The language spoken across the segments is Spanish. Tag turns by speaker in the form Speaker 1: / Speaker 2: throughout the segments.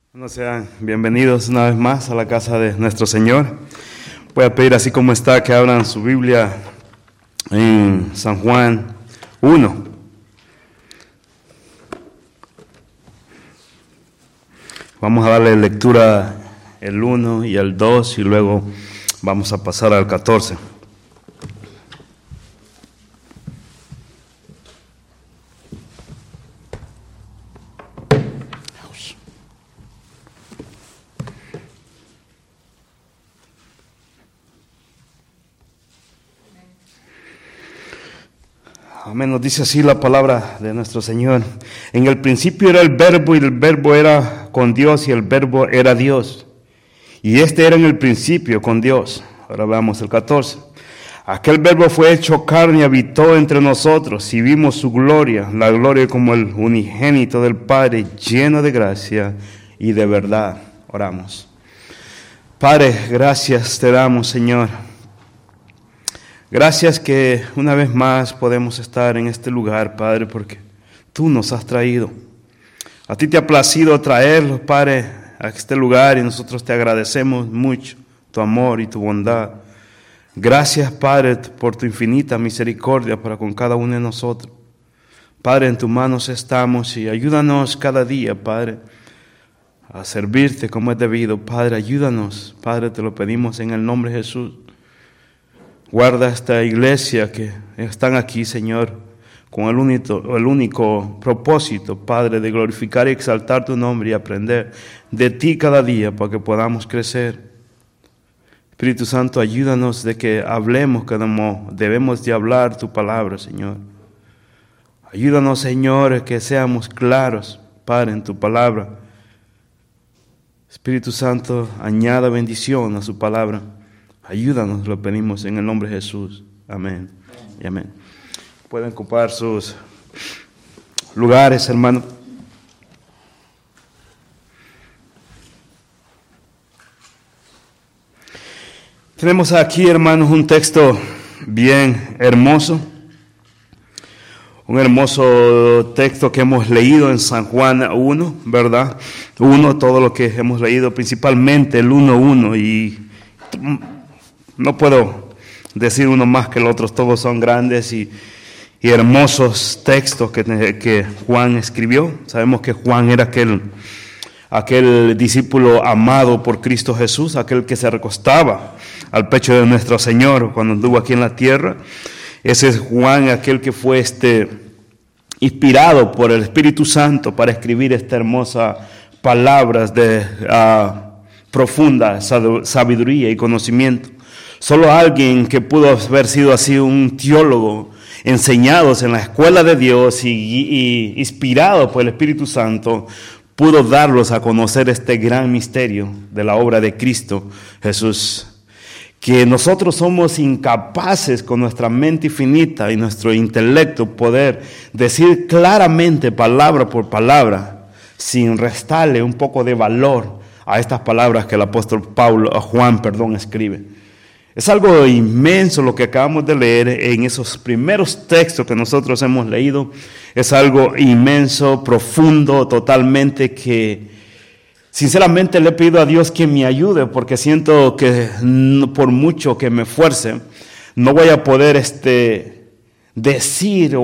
Speaker 1: Bueno, sean bienvenidos una vez más a la casa de nuestro Señor. Voy a pedir, así como está, que abran su Biblia en San Juan 1. Vamos a darle lectura el 1 y el 2 y luego vamos a pasar al 14. Amén, nos dice así la palabra de nuestro Señor. En el principio era el Verbo, y el Verbo era con Dios, y el Verbo era Dios. Y este era en el principio con Dios. Ahora veamos el 14. Aquel Verbo fue hecho carne y habitó entre nosotros, y vimos su gloria, la gloria como el unigénito del Padre, lleno de gracia y de verdad. Oramos. Padre, gracias te damos, Señor. Gracias que una vez más podemos estar en este lugar, Padre, porque tú nos has traído. A ti te ha placido traerlos, Padre, a este lugar, y nosotros te agradecemos mucho tu amor y tu bondad. Gracias, Padre, por tu infinita misericordia para con cada uno de nosotros. Padre, en tus manos estamos y ayúdanos cada día, Padre, a servirte como es debido. Padre, ayúdanos, Padre, te lo pedimos en el nombre de Jesús. Guarda esta iglesia que están aquí, Señor, con el único propósito, Padre, de glorificar y exaltar tu nombre y aprender de ti cada día para que podamos crecer. Espíritu Santo, ayúdanos de que hablemos como debemos de hablar tu palabra, Señor. Ayúdanos, Señor, que seamos claros, Padre, en tu palabra. Espíritu Santo, añada bendición a su palabra. Ayúdanos, lo pedimos en el nombre de Jesús. Amén y amén. Pueden ocupar sus lugares, hermano. Tenemos aquí, hermanos, un texto bien hermoso. Un hermoso texto que hemos leído en San Juan 1, ¿verdad? 1, todo lo que hemos leído, principalmente el 1:1, y no puedo decir uno más que el otro, todos son grandes y hermosos textos que Juan escribió. Sabemos que Juan era aquel discípulo amado por Cristo Jesús, aquel que se recostaba al pecho de nuestro Señor cuando anduvo aquí en la tierra. Ese es Juan, aquel que fue inspirado por el Espíritu Santo para escribir estas hermosas palabras de profunda sabiduría y conocimiento. Solo alguien que pudo haber sido así un teólogo, enseñados en la escuela de Dios y inspirado por el Espíritu Santo, pudo darlos a conocer este gran misterio de la obra de Cristo Jesús. Que nosotros somos incapaces con nuestra mente infinita y nuestro intelecto poder decir claramente palabra por palabra sin restarle un poco de valor a estas palabras que el apóstol Juan escribe. Es algo inmenso lo que acabamos de leer en esos primeros textos que nosotros hemos leído. Es algo inmenso, profundo, totalmente, que sinceramente le pido a Dios que me ayude, porque siento que por mucho que me esfuerce, no voy a poder decir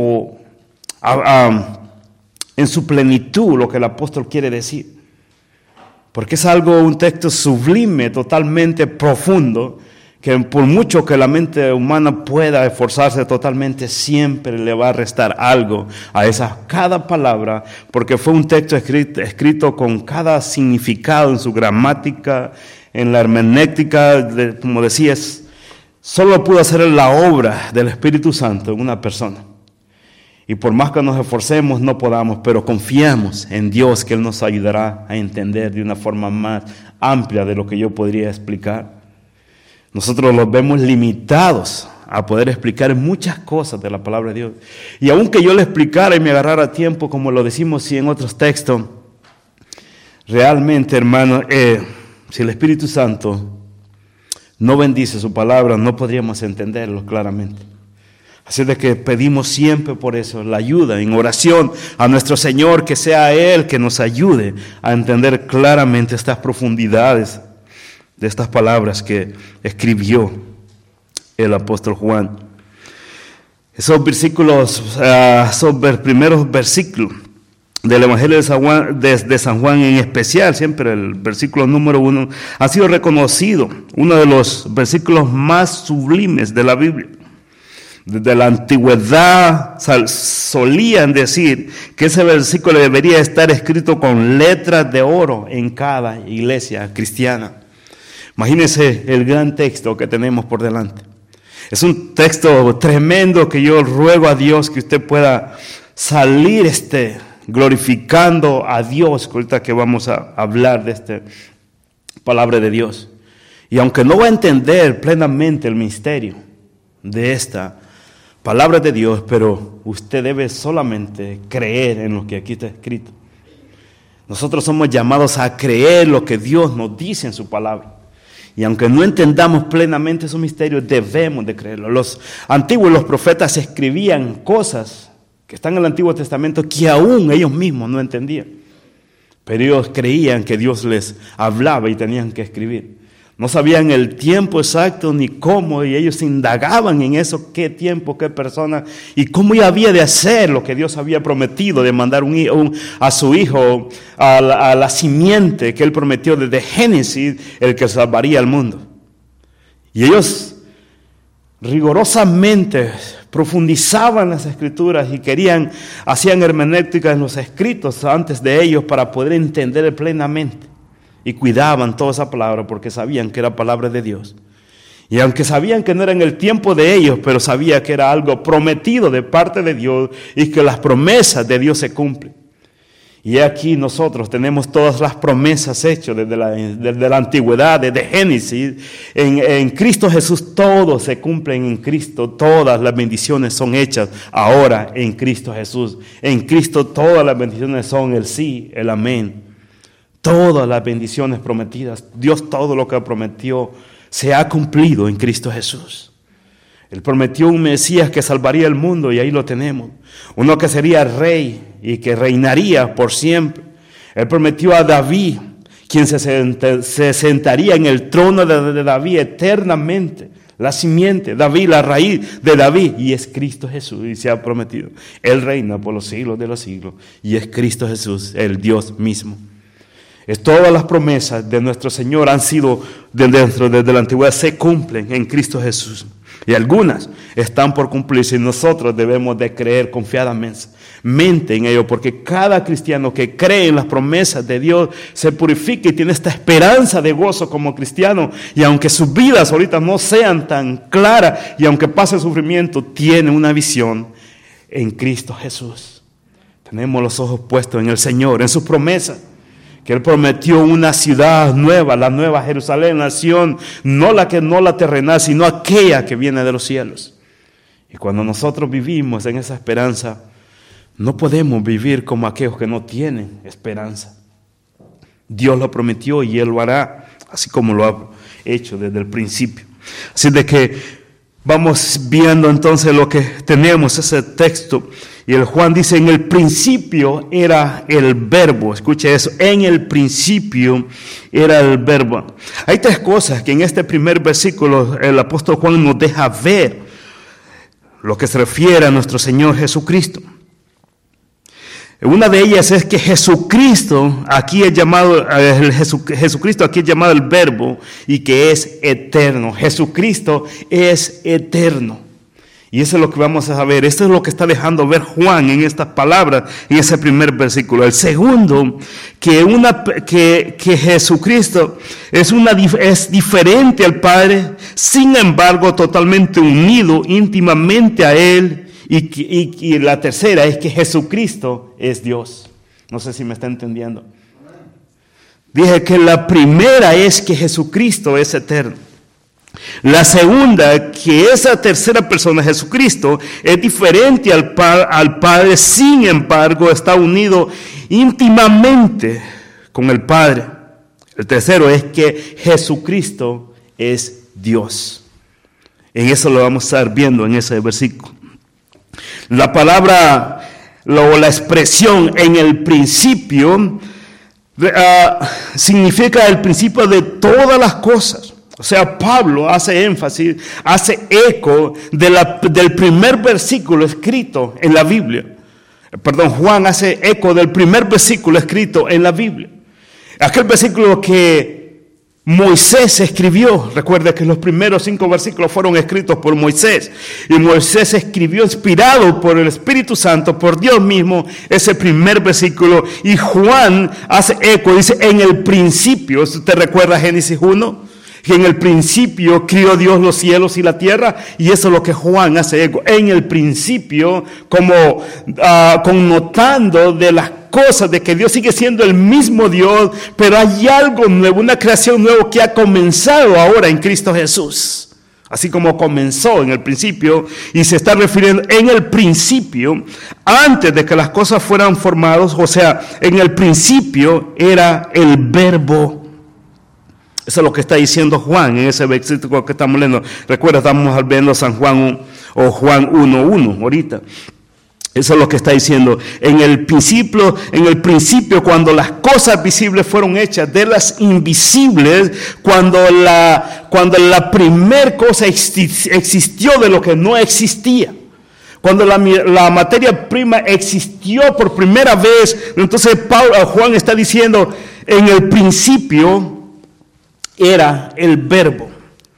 Speaker 1: en su plenitud lo que el apóstol quiere decir. Porque es un texto sublime, totalmente profundo, que por mucho que la mente humana pueda esforzarse totalmente, siempre le va a restar algo a cada palabra, porque fue un texto escrito con cada significado en su gramática, en la hermenéutica, como decías, solo pudo hacer la obra del Espíritu Santo en una persona. Y por más que nos esforcemos, no podamos, pero confiamos en Dios que Él nos ayudará a entender de una forma más amplia de lo que yo podría explicar. Nosotros los vemos limitados a poder explicar muchas cosas de la palabra de Dios. Y aunque yo le explicara y me agarrara tiempo, como lo decimos en otros textos, realmente, hermano, si el Espíritu Santo no bendice su palabra, no podríamos entenderlo claramente. Así de que pedimos siempre por eso la ayuda en oración a nuestro Señor, que sea Él que nos ayude a entender claramente estas profundidades de estas palabras que escribió el apóstol Juan. Esos versículos, esos primeros versículos del Evangelio de San Juan en especial, siempre el versículo número 1, ha sido reconocido uno de los versículos más sublimes de la Biblia. Desde la antigüedad solían decir que ese versículo debería estar escrito con letras de oro en cada iglesia cristiana. Imagínense el gran texto que tenemos por delante. Es un texto tremendo que yo ruego a Dios que usted pueda salir glorificando a Dios, ahorita que vamos a hablar de esta palabra de Dios. Y aunque no va a entender plenamente el misterio de esta palabra de Dios, pero usted debe solamente creer en lo que aquí está escrito. Nosotros somos llamados a creer lo que Dios nos dice en su palabra. Y aunque no entendamos plenamente esos misterios, debemos de creerlo. Los antiguos, los profetas escribían cosas que están en el Antiguo Testamento que aún ellos mismos no entendían. Pero ellos creían que Dios les hablaba y tenían que escribir. No sabían el tiempo exacto ni cómo, y ellos indagaban en eso, qué tiempo, qué persona, y cómo había de hacer lo que Dios había prometido, de mandar a su hijo, a la simiente que Él prometió desde Génesis, el que salvaría al mundo. Y ellos rigurosamente profundizaban las escrituras y hacían hermenéutica en los escritos antes de ellos para poder entender plenamente. Y cuidaban toda esa palabra porque sabían que era palabra de Dios. Y aunque sabían que no era en el tiempo de ellos, pero sabía que era algo prometido de parte de Dios y que las promesas de Dios se cumplen. Y aquí nosotros tenemos todas las promesas hechas desde la antigüedad, desde Génesis. En Cristo Jesús todo se cumple en Cristo. Todas las bendiciones son hechas ahora en Cristo Jesús. En Cristo todas las bendiciones son el sí, el amén. Todas las bendiciones prometidas, Dios todo lo que prometió se ha cumplido en Cristo Jesús. Él prometió un Mesías que salvaría el mundo y ahí lo tenemos. Uno que sería rey y que reinaría por siempre. Él prometió a David, quien se sentaría en el trono de David eternamente. La simiente, David, la raíz de David, y es Cristo Jesús, y se ha prometido. Él reina por los siglos de los siglos, y es Cristo Jesús, el Dios mismo. Todas las promesas de nuestro Señor han sido desde la antigüedad, se cumplen en Cristo Jesús. Y algunas están por cumplirse y nosotros debemos de creer confiadamente en ello, porque cada cristiano que cree en las promesas de Dios se purifica y tiene esta esperanza de gozo como cristiano. Y aunque sus vidas ahorita no sean tan claras y aunque pase sufrimiento, tiene una visión en Cristo Jesús. Tenemos los ojos puestos en el Señor, en sus promesas. Que Él prometió una ciudad nueva, la nueva Jerusalén, nación, no la terrenal, sino aquella que viene de los cielos. Y cuando nosotros vivimos en esa esperanza, no podemos vivir como aquellos que no tienen esperanza. Dios lo prometió y Él lo hará, así como lo ha hecho desde el principio. Así de que vamos viendo entonces lo que tenemos, ese texto. Y el Juan dice, en el principio era el verbo. Escuche eso, en el principio era el verbo. Hay tres cosas que en este primer versículo el apóstol Juan nos deja ver lo que se refiere a nuestro Señor Jesucristo. Una de ellas es que Jesucristo aquí es llamado el verbo y que es eterno. Jesucristo es eterno. Y eso es lo que vamos a ver. Esto es lo que está dejando ver Juan en estas palabras, en ese primer versículo. El segundo, que Jesucristo es diferente al Padre, sin embargo totalmente unido íntimamente a Él. Y la tercera es que Jesucristo es Dios. No sé si me está entendiendo. Dije que la primera es que Jesucristo es eterno. La segunda, que esa tercera persona, Jesucristo, es diferente al Padre, sin embargo, está unido íntimamente con el Padre. El tercero es que Jesucristo es Dios. En eso lo vamos a estar viendo en ese versículo. La palabra o la expresión en el principio significa el principio de todas las cosas. O sea, Pablo hace énfasis, hace eco del primer versículo escrito en la Biblia. Juan hace eco del primer versículo escrito en la Biblia. Aquel versículo que Moisés escribió. Recuerda que los primeros 5 versículos fueron escritos por Moisés. Y Moisés escribió, inspirado por el Espíritu Santo, por Dios mismo, ese primer versículo. Y Juan hace eco, dice, en el principio. ¿Usted recuerda Génesis 1? Que en el principio crió Dios los cielos y la tierra, y eso es lo que Juan hace eco. En el principio, como connotando de las cosas, de que Dios sigue siendo el mismo Dios, pero hay algo nuevo, una creación nueva que ha comenzado ahora en Cristo Jesús. Así como comenzó en el principio, y se está refiriendo en el principio, antes de que las cosas fueran formadas, o sea, en el principio era el Verbo. Eso es lo que está diciendo Juan en ese versículo que estamos leyendo. Recuerda, estamos viendo San Juan o Juan 1:1 ahorita. Eso es lo que está diciendo. En el principio, cuando las cosas visibles fueron hechas de las invisibles, cuando la primer cosa existió de lo que no existía. Cuando la materia prima existió por primera vez, entonces Juan está diciendo, en el principio era el Verbo.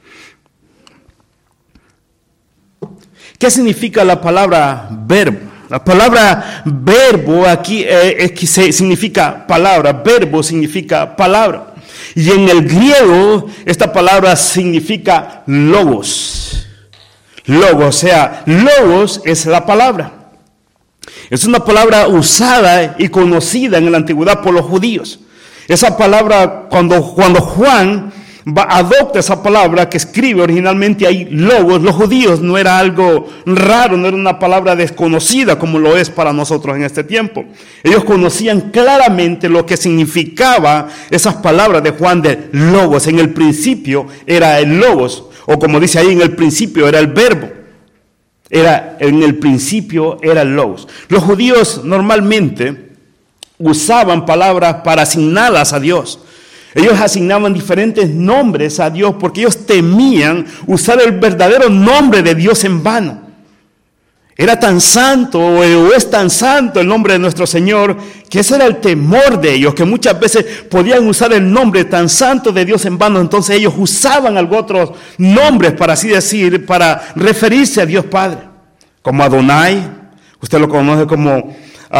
Speaker 1: ¿Qué significa la palabra verbo? La palabra verbo aquí significa palabra. Verbo significa palabra. Y en el griego esta palabra significa logos. Logos, o sea, logos es la palabra. Es una palabra usada y conocida en la antigüedad por los judíos. Esa palabra, cuando Juan adopta esa palabra que escribe originalmente ahí, logos, los judíos no era algo raro, no era una palabra desconocida como lo es para nosotros en este tiempo. Ellos conocían claramente lo que significaba esas palabras de Juan de logos. En el principio era el logos, o como dice ahí, en el principio era el verbo. En el principio era el logos. Los judíos normalmente usaban palabras para asignarlas a Dios. Ellos asignaban diferentes nombres a Dios porque ellos temían usar el verdadero nombre de Dios en vano. Era tan santo o es tan santo el nombre de nuestro Señor que ese era el temor de ellos, que muchas veces podían usar el nombre tan santo de Dios en vano. Entonces ellos usaban otros nombres, para así decir, para referirse a Dios Padre, como Adonai. Usted lo conoce como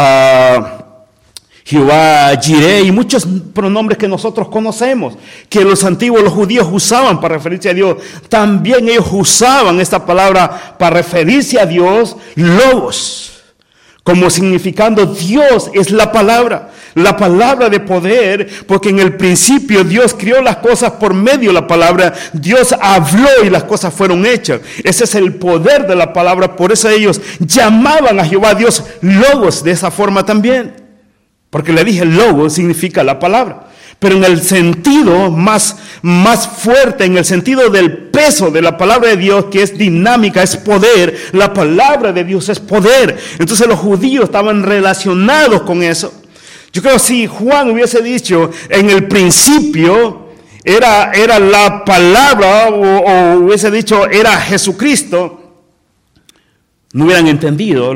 Speaker 1: Jehová Jireh, y muchos pronombres que nosotros conocemos, que los judíos usaban para referirse a Dios. También ellos usaban esta palabra para referirse a Dios, logos, como significando Dios es la palabra de poder, porque en el principio Dios creó las cosas por medio de la palabra. Dios habló y las cosas fueron hechas. Ese es el poder de la palabra. Por eso ellos llamaban a Jehová Dios logos de esa forma también. Porque le dije, logos significa la palabra. Pero en el sentido más fuerte, en el sentido del peso de la palabra de Dios, que es dinámica, es poder. La palabra de Dios es poder. Entonces los judíos estaban relacionados con eso. Yo creo que si Juan hubiese dicho, en el principio era la palabra, o hubiese dicho, era Jesucristo, no hubieran entendido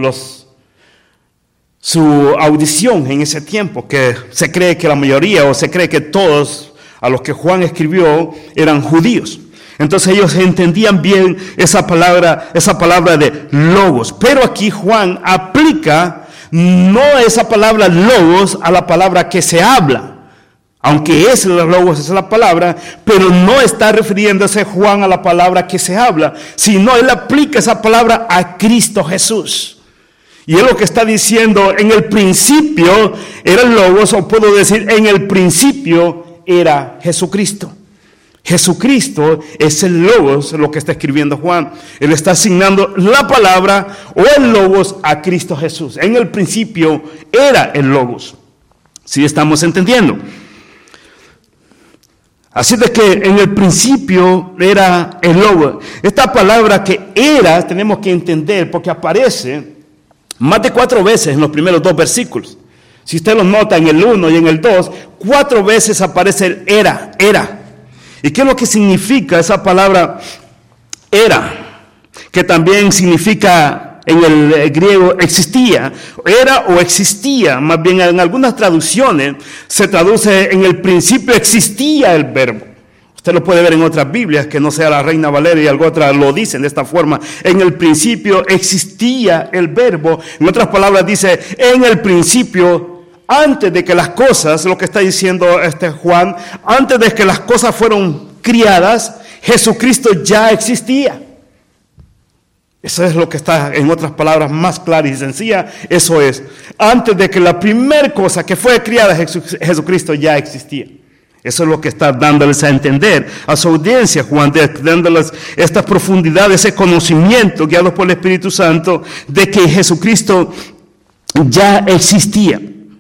Speaker 1: su audición en ese tiempo, que se cree que la mayoría, o se cree que todos a los que Juan escribió eran judíos. Entonces ellos entendían bien esa palabra de logos. Pero aquí Juan aplica no esa palabra logos a la palabra que se habla, aunque logos es la palabra, pero no está refiriéndose Juan a la palabra que se habla, sino él aplica esa palabra a Cristo Jesús. Y es lo que está diciendo, en el principio era el logos, o puedo decir, en el principio era Jesucristo. Jesucristo es el logos, lo que está escribiendo Juan. Él está asignando la palabra o el logos a Cristo Jesús. En el principio era el logos. ¿Sí estamos entendiendo? Así de que en el principio era el logos. Esta palabra que era, tenemos que entender, porque aparece Más de 4 veces en los primeros 2 versículos. Si usted los nota en el 1 y en el 2, 4 veces aparece el era. ¿Y qué es lo que significa esa palabra era? Que también significa en el griego existía. Era o existía, más bien en algunas traducciones se traduce en el principio existía el verbo. Usted lo puede ver en otras Biblias, que no sea la Reina Valera y algo otra lo dicen de esta forma. En el principio existía el verbo. En otras palabras dice, en el principio, antes de que las cosas, lo que está diciendo Juan, antes de que las cosas fueron criadas, Jesucristo ya existía. Eso es lo que está, en otras palabras, más clara y sencilla. Eso es, antes de que la primera cosa que fue criada, Jesucristo ya existía. Eso es lo que está dándoles a entender a su audiencia, Juan, dándoles esta profundidad, ese conocimiento guiados por el Espíritu Santo de que Jesucristo ya existía.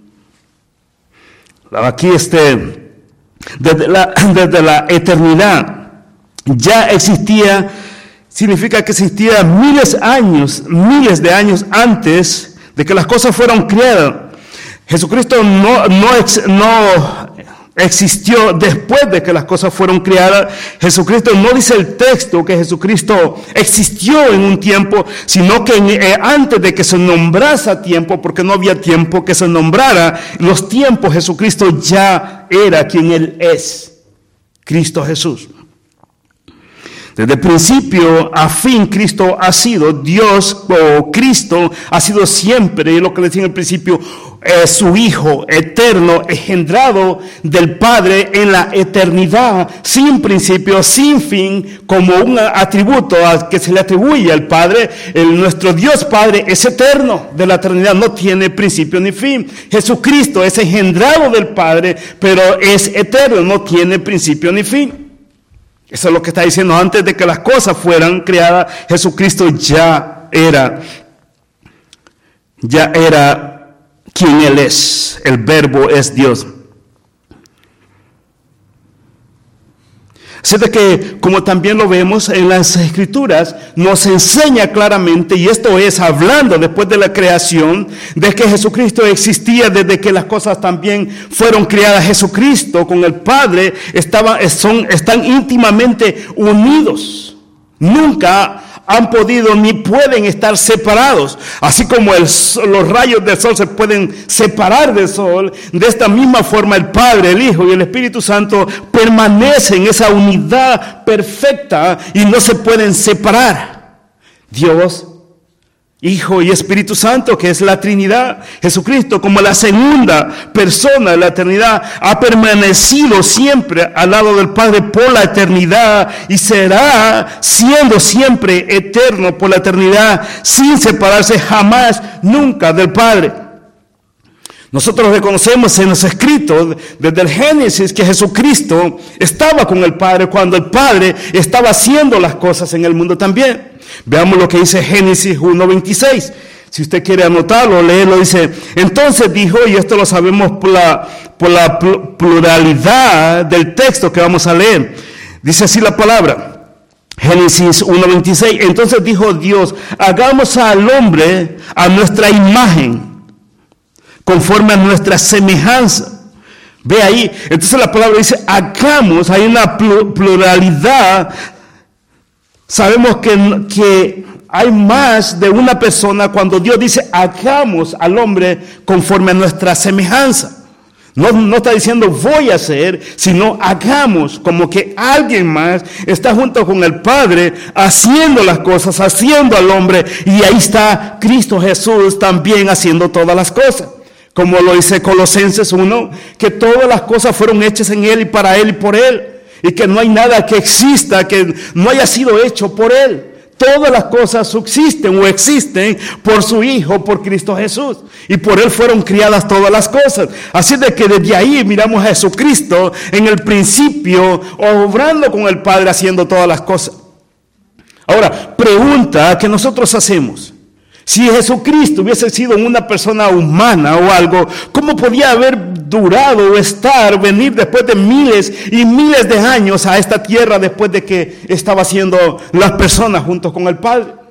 Speaker 1: Aquí desde la eternidad ya existía, significa que existía miles de años antes de que las cosas fueran creadas. Jesucristo no existió después de que las cosas fueron creadas. Jesucristo, no dice el texto que Jesucristo existió en un tiempo, sino que antes de que se nombrase tiempo, porque no había tiempo que se nombrara los tiempos, Jesucristo ya era quien Él es, Cristo Jesús. Desde principio a fin, Cristo ha sido Dios, o Cristo ha sido siempre, lo que le decía en el principio, su Hijo eterno, engendrado del Padre en la eternidad, sin principio, sin fin, como un atributo que se le atribuye al Padre. Nuestro Dios Padre es eterno, de la eternidad, no tiene principio ni fin. Jesucristo es engendrado del Padre, pero es eterno, no tiene principio ni fin. Eso es lo que está diciendo. Antes de que las cosas fueran creadas, Jesucristo ya era quien Él es. El Verbo es Dios. Así de que, como también lo vemos en las Escrituras, nos enseña claramente, y esto es hablando después de la creación, de que Jesucristo existía desde que las cosas también fueron creadas. Jesucristo con el Padre están íntimamente unidos. Nunca han podido ni pueden estar separados. Así como los rayos del sol se pueden separar del sol, de esta misma forma el Padre, el Hijo y el Espíritu Santo permanecen en esa unidad perfecta y no se pueden separar. Dios, Hijo y Espíritu Santo, que es la Trinidad. Jesucristo, como la segunda persona de la eternidad, ha permanecido siempre al lado del Padre por la eternidad y será siendo siempre eterno por la eternidad, sin separarse jamás, nunca del Padre. Nosotros reconocemos en los escritos desde el Génesis que Jesucristo estaba con el Padre cuando el Padre estaba haciendo las cosas en el mundo también. Veamos lo que dice Génesis 1:26. Si usted quiere anotarlo, léelo, dice: entonces dijo, y esto lo sabemos por la pluralidad del texto que vamos a leer. Dice así la palabra, Génesis 1:26. Entonces dijo Dios: hagamos al hombre a nuestra imagen, conforme a nuestra semejanza. Ve ahí, entonces la palabra dice hagamos, hay una pluralidad. Sabemos que hay más de una persona cuando Dios dice hagamos al hombre conforme a nuestra semejanza. No está diciendo voy a hacer, sino hagamos, como que alguien más está junto con el Padre haciendo las cosas, haciendo al hombre, y ahí está Cristo Jesús también haciendo todas las cosas. Como lo dice Colosenses 1, que todas las cosas fueron hechas en Él y para Él y por Él. Y que no hay nada que exista que no haya sido hecho por Él. Todas las cosas subsisten o existen por su Hijo, por Cristo Jesús. Y por Él fueron criadas todas las cosas. Así de que desde ahí miramos a Jesucristo en el principio, obrando con el Padre, haciendo todas las cosas. Ahora, pregunta que nosotros hacemos. Si Jesucristo hubiese sido una persona humana o algo, ¿cómo podía haber durado o venir después de miles y miles de años a esta tierra después de que estaba haciendo las personas junto con el Padre?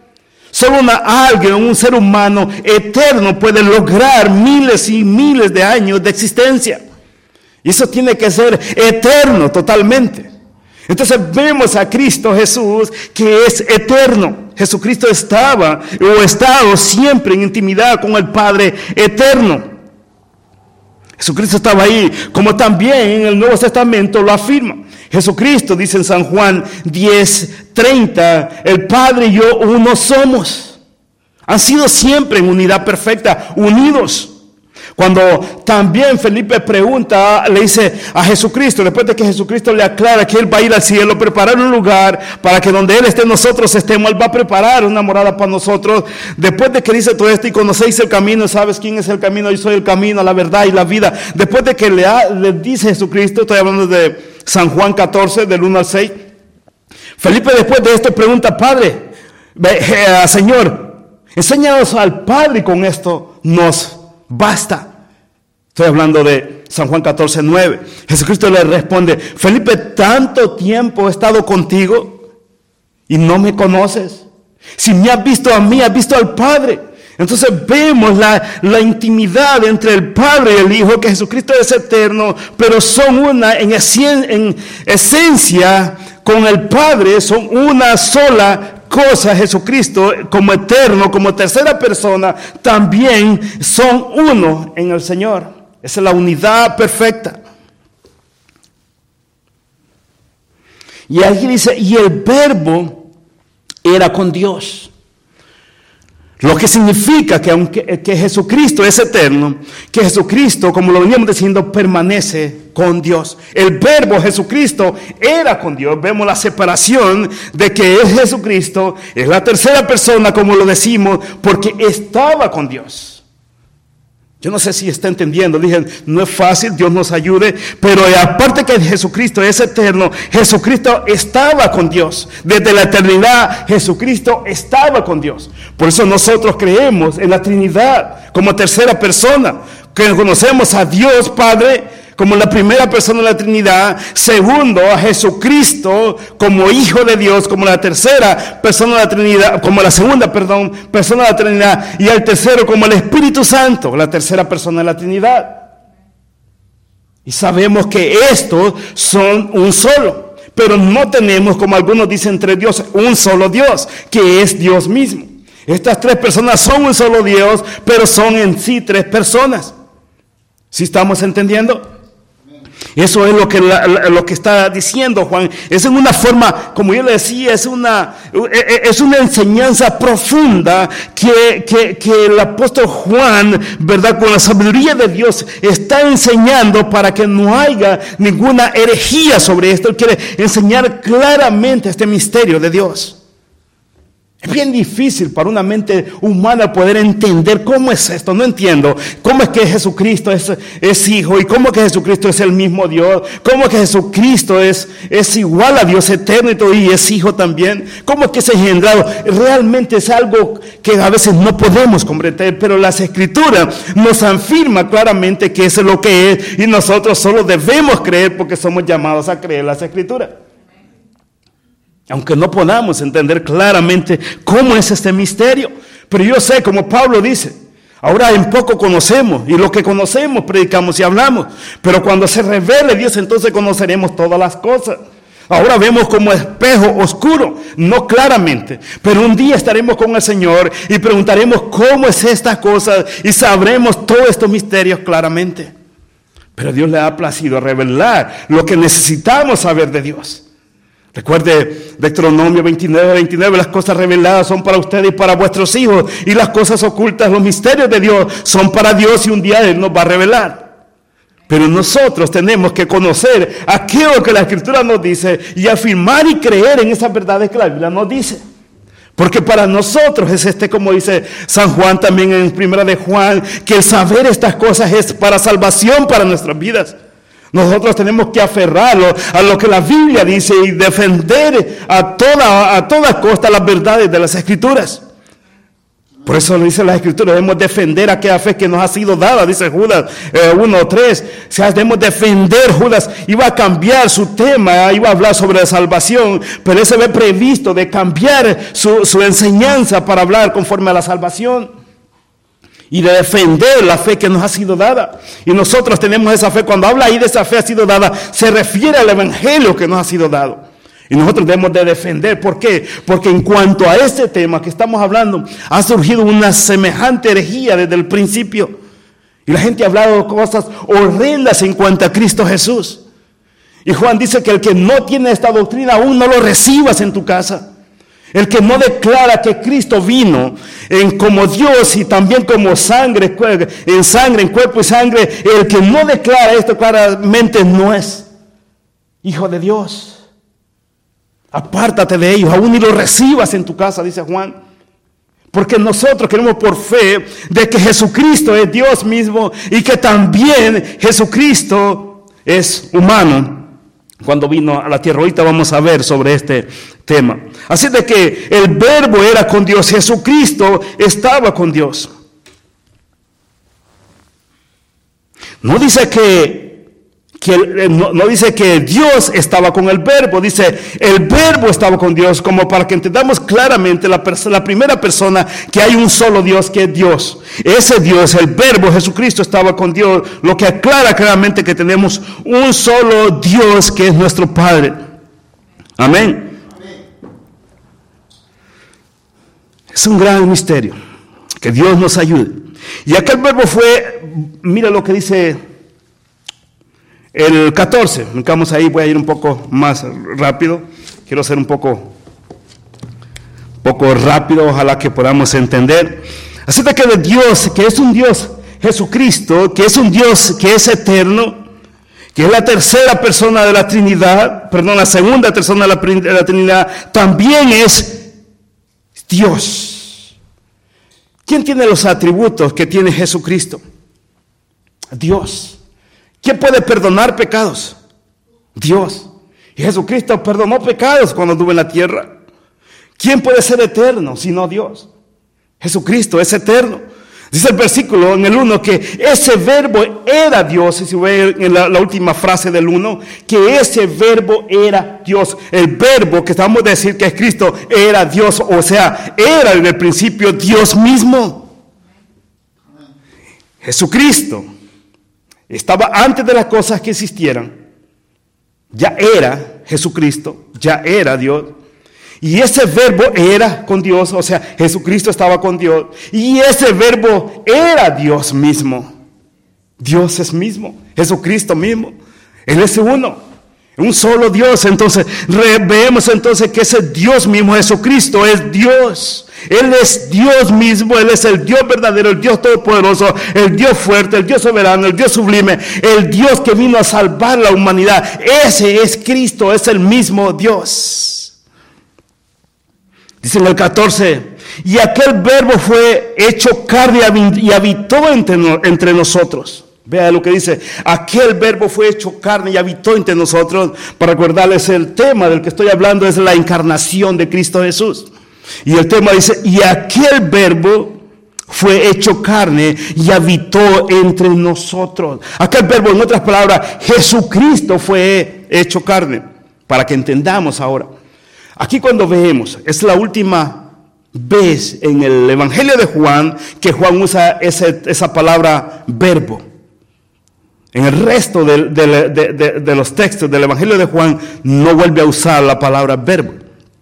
Speaker 1: Solo alguien, un ser humano eterno puede lograr miles y miles de años de existencia. Y eso tiene que ser eterno totalmente. Entonces vemos a Cristo Jesús, que es eterno. Jesucristo estaba o ha estado siempre en intimidad con el Padre eterno. Jesucristo estaba ahí, como también en el Nuevo Testamento lo afirma. Jesucristo dice en San Juan 10:30, el Padre y yo uno somos. Han sido siempre en unidad perfecta, unidos. Cuando también Felipe pregunta, le dice a Jesucristo, después de que Jesucristo le aclara que Él va a ir al cielo, preparar un lugar para que donde Él esté nosotros estemos, Él va a preparar una morada para nosotros. Después de que dice todo esto, y conocéis el camino, sabes quién es el camino, yo soy el camino, la verdad y la vida. Después de que le dice Jesucristo, estoy hablando de San Juan 14, del 1 al 6. Felipe después de esto pregunta, Padre, Señor, enséñanos al Padre y con esto nos basta. Estoy hablando de San Juan 14, 9. Jesucristo le responde, Felipe, tanto tiempo he estado contigo y no me conoces. Si me has visto a mí, has visto al Padre. Entonces vemos la intimidad entre el Padre y el Hijo, que Jesucristo es eterno, pero son una en esencia con el Padre, son una sola cosa. Jesucristo como eterno, como tercera persona, también son uno en el Señor. Esa es la unidad perfecta. Y aquí dice, y el Verbo era con Dios. Lo que significa que Jesucristo es eterno, que Jesucristo, como lo veníamos diciendo, permanece con Dios. El Verbo Jesucristo era con Dios. Vemos la separación de que es Jesucristo, es la tercera persona, como lo decimos, porque estaba con Dios. Yo no sé si está entendiendo. Dije, no es fácil, Dios nos ayude. Pero aparte que Jesucristo es eterno, Jesucristo estaba con Dios. Desde la eternidad, Jesucristo estaba con Dios. Por eso nosotros creemos en la Trinidad como tercera persona. Que conocemos a Dios Padre como la primera persona de la Trinidad. Segundo, a Jesucristo como Hijo de Dios, como la tercera persona de la Trinidad, como la segunda, persona de la Trinidad. Y al tercero como el Espíritu Santo, la tercera persona de la Trinidad. Y sabemos que estos son un solo. Pero no tenemos, como algunos dicen, tres dioses, un solo Dios, que es Dios mismo. Estas tres personas son un solo Dios, pero son en sí tres personas. ¿Sí estamos entendiendo? Eso es lo que está diciendo Juan. Es en una forma, como yo le decía, es una enseñanza profunda que el apóstol Juan, ¿verdad?, con la sabiduría de Dios está enseñando para que no haya ninguna herejía sobre esto. Él quiere enseñar claramente este misterio de Dios. Es bien difícil para una mente humana poder entender cómo es esto. No entiendo cómo es que Jesucristo es Hijo, y cómo que Jesucristo es el mismo Dios, cómo que Jesucristo es igual a Dios eterno y es Hijo también, cómo es que es engendrado. Realmente es algo que a veces no podemos comprender, pero las Escrituras nos afirman claramente que eso es lo que es, y nosotros solo debemos creer porque somos llamados a creer las Escrituras. Aunque no podamos entender claramente cómo es este misterio. Pero yo sé, como Pablo dice, ahora en poco conocemos, y lo que conocemos predicamos y hablamos. Pero cuando se revele Dios, entonces conoceremos todas las cosas. Ahora vemos como espejo oscuro, no claramente. Pero un día estaremos con el Señor y preguntaremos cómo es esta cosa, y sabremos todos estos misterios claramente. Pero Dios le ha placido revelar lo que necesitamos saber de Dios. Recuerde Deuteronomio 29, las cosas reveladas son para ustedes y para vuestros hijos, y las cosas ocultas, los misterios de Dios son para Dios, y un día Él nos va a revelar. Pero nosotros tenemos que conocer aquello que la Escritura nos dice y afirmar y creer en esas verdades que la Biblia nos dice. Porque para nosotros es como dice San Juan también en 1 de Juan, que el saber estas cosas es para salvación para nuestras vidas. Nosotros tenemos que aferrarlo a lo que la Biblia dice y defender a toda costa las verdades de las Escrituras. Por eso lo dice la Escritura, debemos defender aquella fe que nos ha sido dada, dice Judas 1:3. O sea, debemos defender. Judas iba a cambiar su tema, iba a hablar sobre la salvación, pero él se ve previsto de cambiar su enseñanza para hablar conforme a la salvación y de defender la fe que nos ha sido dada. Y nosotros tenemos esa fe. Cuando habla ahí de esa fe ha sido dada, se refiere al evangelio que nos ha sido dado. Y nosotros debemos de defender. ¿Por qué? Porque en cuanto a este tema que estamos hablando, ha surgido una semejante herejía desde el principio. Y la gente ha hablado cosas horrendas en cuanto a Cristo Jesús. Y Juan dice que el que no tiene esta doctrina aún no lo recibas en tu casa. El que no declara que Cristo vino como Dios y también como sangre, en cuerpo y sangre, el que no declara esto claramente no es hijo de Dios. Apártate de ellos, aún ni los recibas en tu casa, dice Juan. Porque nosotros queremos por fe de que Jesucristo es Dios mismo y que también Jesucristo es humano cuando vino a la tierra. Ahorita vamos a ver sobre este tema. Así de que el verbo era con Dios, Jesucristo estaba con Dios. No dice no dice que Dios estaba con el verbo, dice el verbo estaba con Dios, como para que entendamos claramente la primera persona que hay un solo Dios, que es Dios. Ese Dios, el verbo, Jesucristo estaba con Dios, lo que aclara claramente que tenemos un solo Dios que es nuestro Padre. Amén. Es un gran misterio, que Dios nos ayude. Y aquel verbo fue, mira lo que dice el 14, vamos ahí, voy a ir un poco más rápido, quiero ser un poco rápido, ojalá que podamos entender. Así de que de Dios, que es un Dios, Jesucristo, que es un Dios que es eterno, que es la tercera persona de la Trinidad, la segunda persona de la Trinidad, también es Dios. ¿Quién tiene los atributos que tiene Jesucristo? Dios. ¿Quién puede perdonar pecados? Dios. Y Jesucristo perdonó pecados cuando estuvo en la tierra. ¿Quién puede ser eterno sino Dios? Jesucristo es eterno. Dice el versículo en el 1 que ese verbo era Dios. Y si ve en la última frase del 1, que ese verbo era Dios. El verbo que estamos a decir que es Cristo era Dios. O sea, era en el principio Dios mismo. Jesucristo estaba antes de las cosas que existieran. Ya era Jesucristo, ya era Dios. Y ese verbo era con Dios, o sea, Jesucristo estaba con Dios. Y ese verbo era Dios mismo. Dios es mismo, Jesucristo mismo. Él es uno, un solo Dios. Entonces, vemos entonces que ese Dios mismo, Jesucristo, es Dios. Él es Dios mismo, Él es el Dios verdadero, el Dios todopoderoso, el Dios fuerte, el Dios soberano, el Dios sublime, el Dios que vino a salvar la humanidad. Ese es Cristo, es el mismo Dios. Dice en el 14, y aquel verbo fue hecho carne y habitó entre nosotros. Vea lo que dice, aquel verbo fue hecho carne y habitó entre nosotros. Para recordarles, el tema del que estoy hablando es la encarnación de Cristo Jesús. Y el tema dice, y aquel verbo fue hecho carne y habitó entre nosotros. Aquel verbo, en otras palabras, Jesucristo fue hecho carne. Para que entendamos ahora. Aquí cuando vemos, es la última vez en el Evangelio de Juan que Juan usa esa palabra verbo. En el resto de los textos del Evangelio de Juan no vuelve a usar la palabra verbo.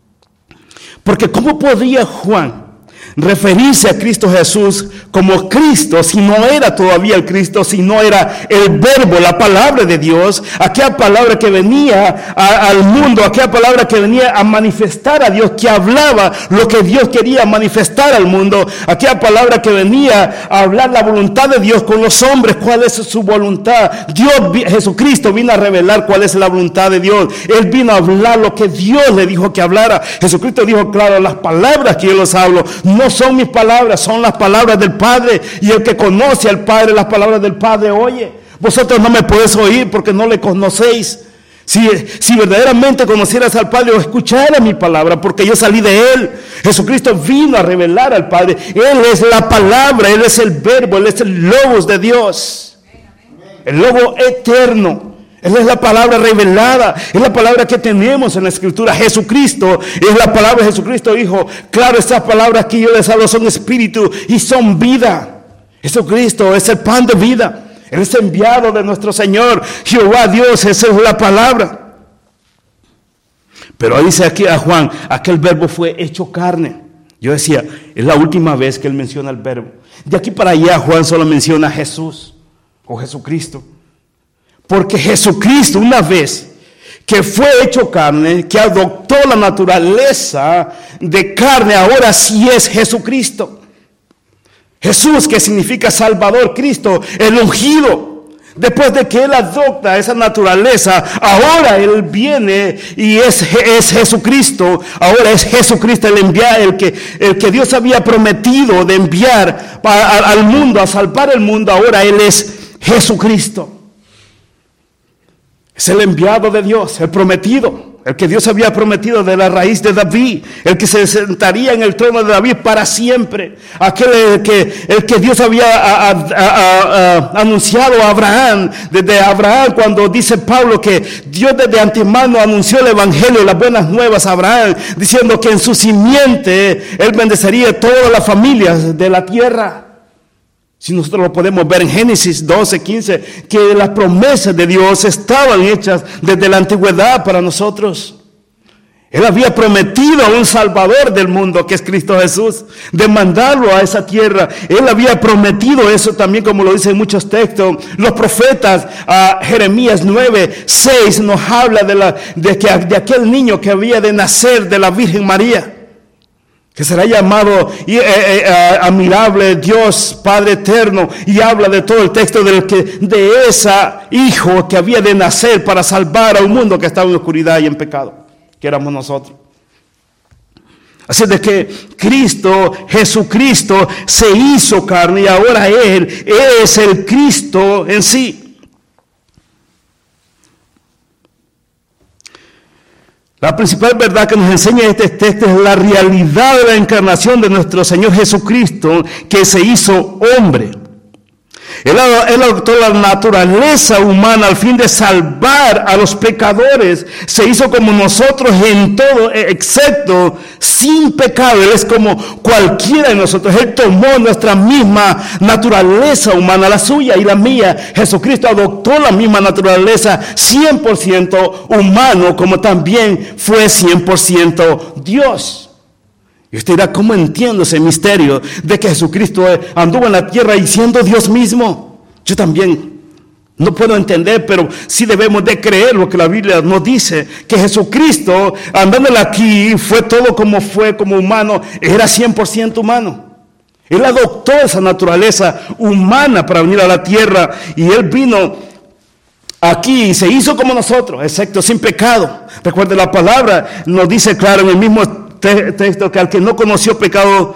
Speaker 1: Porque ¿cómo podría Juan referirse a Cristo Jesús como Cristo si no era todavía el Cristo, si no era el verbo, la palabra de Dios, aquella palabra que venía al mundo, aquella palabra que venía a manifestar a Dios, que hablaba lo que Dios quería manifestar al mundo, aquella palabra que venía a hablar la voluntad de Dios con los hombres, cuál es su voluntad. Jesucristo vino a revelar cuál es la voluntad de Dios. Él vino a hablar lo que Dios le dijo que hablara. Jesucristo dijo, claro, las palabras que yo les hablo no son mis palabras, son las palabras del Padre, y el que conoce al Padre, las palabras del Padre oye. Vosotros no me podéis oír porque no le conocéis. Si verdaderamente conocieras al Padre o escucharas mi palabra, porque yo salí de Él. Jesucristo vino a revelar al Padre. Él es la palabra, Él es el verbo, Él es el logos de Dios. El logo eterno. Él es la palabra revelada, es la palabra que tenemos en la Escritura. Jesucristo es la palabra de Jesucristo, Hijo. Claro, estas palabras que yo les hablo son espíritu y son vida. Jesucristo es el pan de vida. Él es enviado de nuestro Señor, Jehová Dios, esa es la palabra. Pero dice aquí a Juan, aquel verbo fue hecho carne. Yo decía, es la última vez que él menciona el verbo. De aquí para allá Juan solo menciona a Jesús o Jesucristo. Porque Jesucristo, una vez que fue hecho carne, que adoptó la naturaleza de carne, ahora sí es Jesucristo. Jesús, que significa Salvador, Cristo, el ungido. Después de que Él adopta esa naturaleza, ahora Él viene y es Jesucristo. Ahora es Jesucristo el que Dios había prometido de enviar al mundo, a salvar el mundo. Ahora Él es Jesucristo. Es el enviado de Dios, el prometido. El que Dios había prometido de la raíz de David, el que se sentaría en el trono de David para siempre, el que Dios había anunciado a Abraham, desde Abraham, cuando dice Pablo que Dios desde antemano anunció el evangelio, las buenas nuevas a Abraham, diciendo que en su simiente Él bendecería todas las familias de la tierra. Si nosotros lo podemos ver en Génesis 12, 15, que las promesas de Dios estaban hechas desde la antigüedad para nosotros. Él había prometido a un Salvador del mundo, que es Cristo Jesús, de mandarlo a esa tierra. Él había prometido eso también, como lo dicen muchos textos. Los profetas, Jeremías 9, 6, nos habla de aquel niño que había de nacer de la Virgen María, que será llamado admirable Dios, Padre eterno, y habla de todo el texto de ese hijo que había de nacer para salvar a un mundo que estaba en oscuridad y en pecado, que éramos nosotros. Así de que Jesucristo se hizo carne y ahora Él es el Cristo en sí. La principal verdad que nos enseña este texto es la realidad de la encarnación de nuestro Señor Jesucristo, que se hizo hombre. Él adoptó la naturaleza humana al fin de salvar a los pecadores. Se hizo como nosotros en todo, excepto sin pecado. Él es como cualquiera de nosotros. Él tomó nuestra misma naturaleza humana, la suya y la mía. Jesucristo adoptó la misma naturaleza 100% humano, como también fue 100% Dios. Y usted dirá, ¿cómo entiendo ese misterio de que Jesucristo anduvo en la tierra y siendo Dios mismo? Yo también no puedo entender, pero sí debemos de creer lo que la Biblia nos dice, que Jesucristo andando aquí fue como humano, era 100% humano. Él adoptó esa naturaleza humana para venir a la tierra y Él vino aquí y se hizo como nosotros, excepto sin pecado. Recuerde, la palabra nos dice claro en el mismo texto que al que no conoció pecado,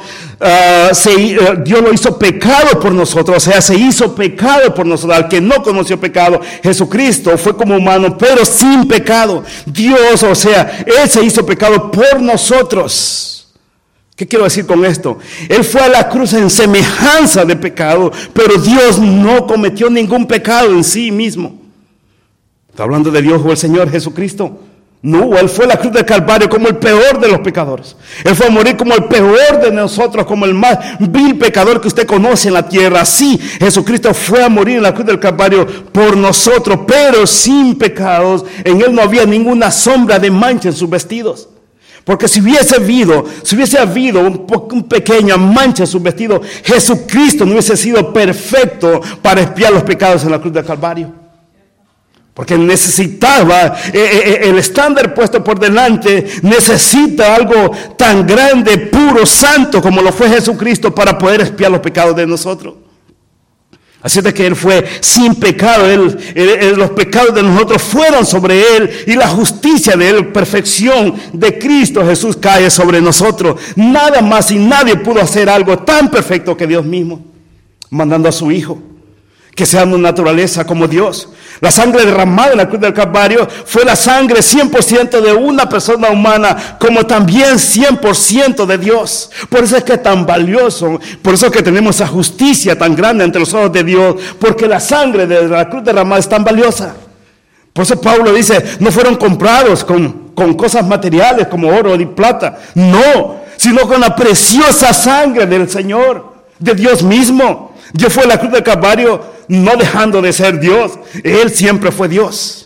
Speaker 1: Dios lo hizo pecado por nosotros, o sea, se hizo pecado por nosotros. Al que no conoció pecado, Jesucristo fue como humano, pero sin pecado. Dios, o sea, Él se hizo pecado por nosotros. ¿Qué quiero decir con esto? Él fue a la cruz en semejanza de pecado, pero Dios no cometió ningún pecado en sí mismo. Está hablando de Dios o el Señor Jesucristo. No, Él fue a la cruz del Calvario como el peor de los pecadores. Él fue a morir como el peor de nosotros, como el más vil pecador que usted conoce en la tierra. Sí, Jesucristo fue a morir en la cruz del Calvario por nosotros, pero sin pecados. En Él no había ninguna sombra de mancha en sus vestidos. Porque si hubiese habido una pequeña mancha en sus vestidos, Jesucristo no hubiese sido perfecto para expiar los pecados en la cruz del Calvario. Porque necesitaba, el estándar puesto por delante necesita algo tan grande, puro, santo como lo fue Jesucristo para poder expiar los pecados de nosotros. Así de que Él fue sin pecado, los pecados de nosotros fueron sobre Él y la justicia de Él, perfección de Cristo Jesús cae sobre nosotros. Nada más y nadie pudo hacer algo tan perfecto que Dios mismo, mandando a su Hijo, que sea una naturaleza como Dios. La sangre derramada en la cruz del Calvario fue la sangre 100% de una persona humana, como también 100% de Dios. Por eso es que es tan valioso, por eso es que tenemos esa justicia tan grande ante los ojos de Dios, porque la sangre de la cruz derramada es tan valiosa. Por eso Pablo dice, no fueron comprados con cosas materiales como oro y plata, no, sino con la preciosa sangre del Señor, de Dios mismo. Dios fue a la cruz del Calvario no dejando de ser Dios. Él siempre fue Dios.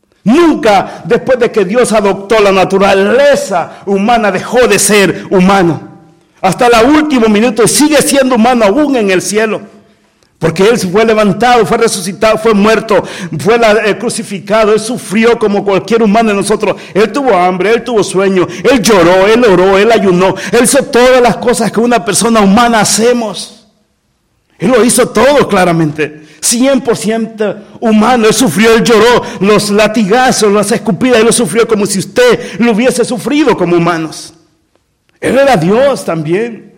Speaker 1: Nunca después de que Dios adoptó la naturaleza humana dejó de ser humano. Hasta el último minuto sigue siendo humano aún en el cielo. Porque Él fue levantado, fue resucitado, fue muerto, fue crucificado. Él sufrió como cualquier humano de nosotros. Él tuvo hambre, Él tuvo sueño, Él lloró, Él oró, Él ayunó. Él hizo todas las cosas que una persona humana hacemos. Él lo hizo todo claramente, 100% humano. Él sufrió, Él lloró, los latigazos, las escupidas, Él lo sufrió como si usted lo hubiese sufrido como humanos. Él era Dios también.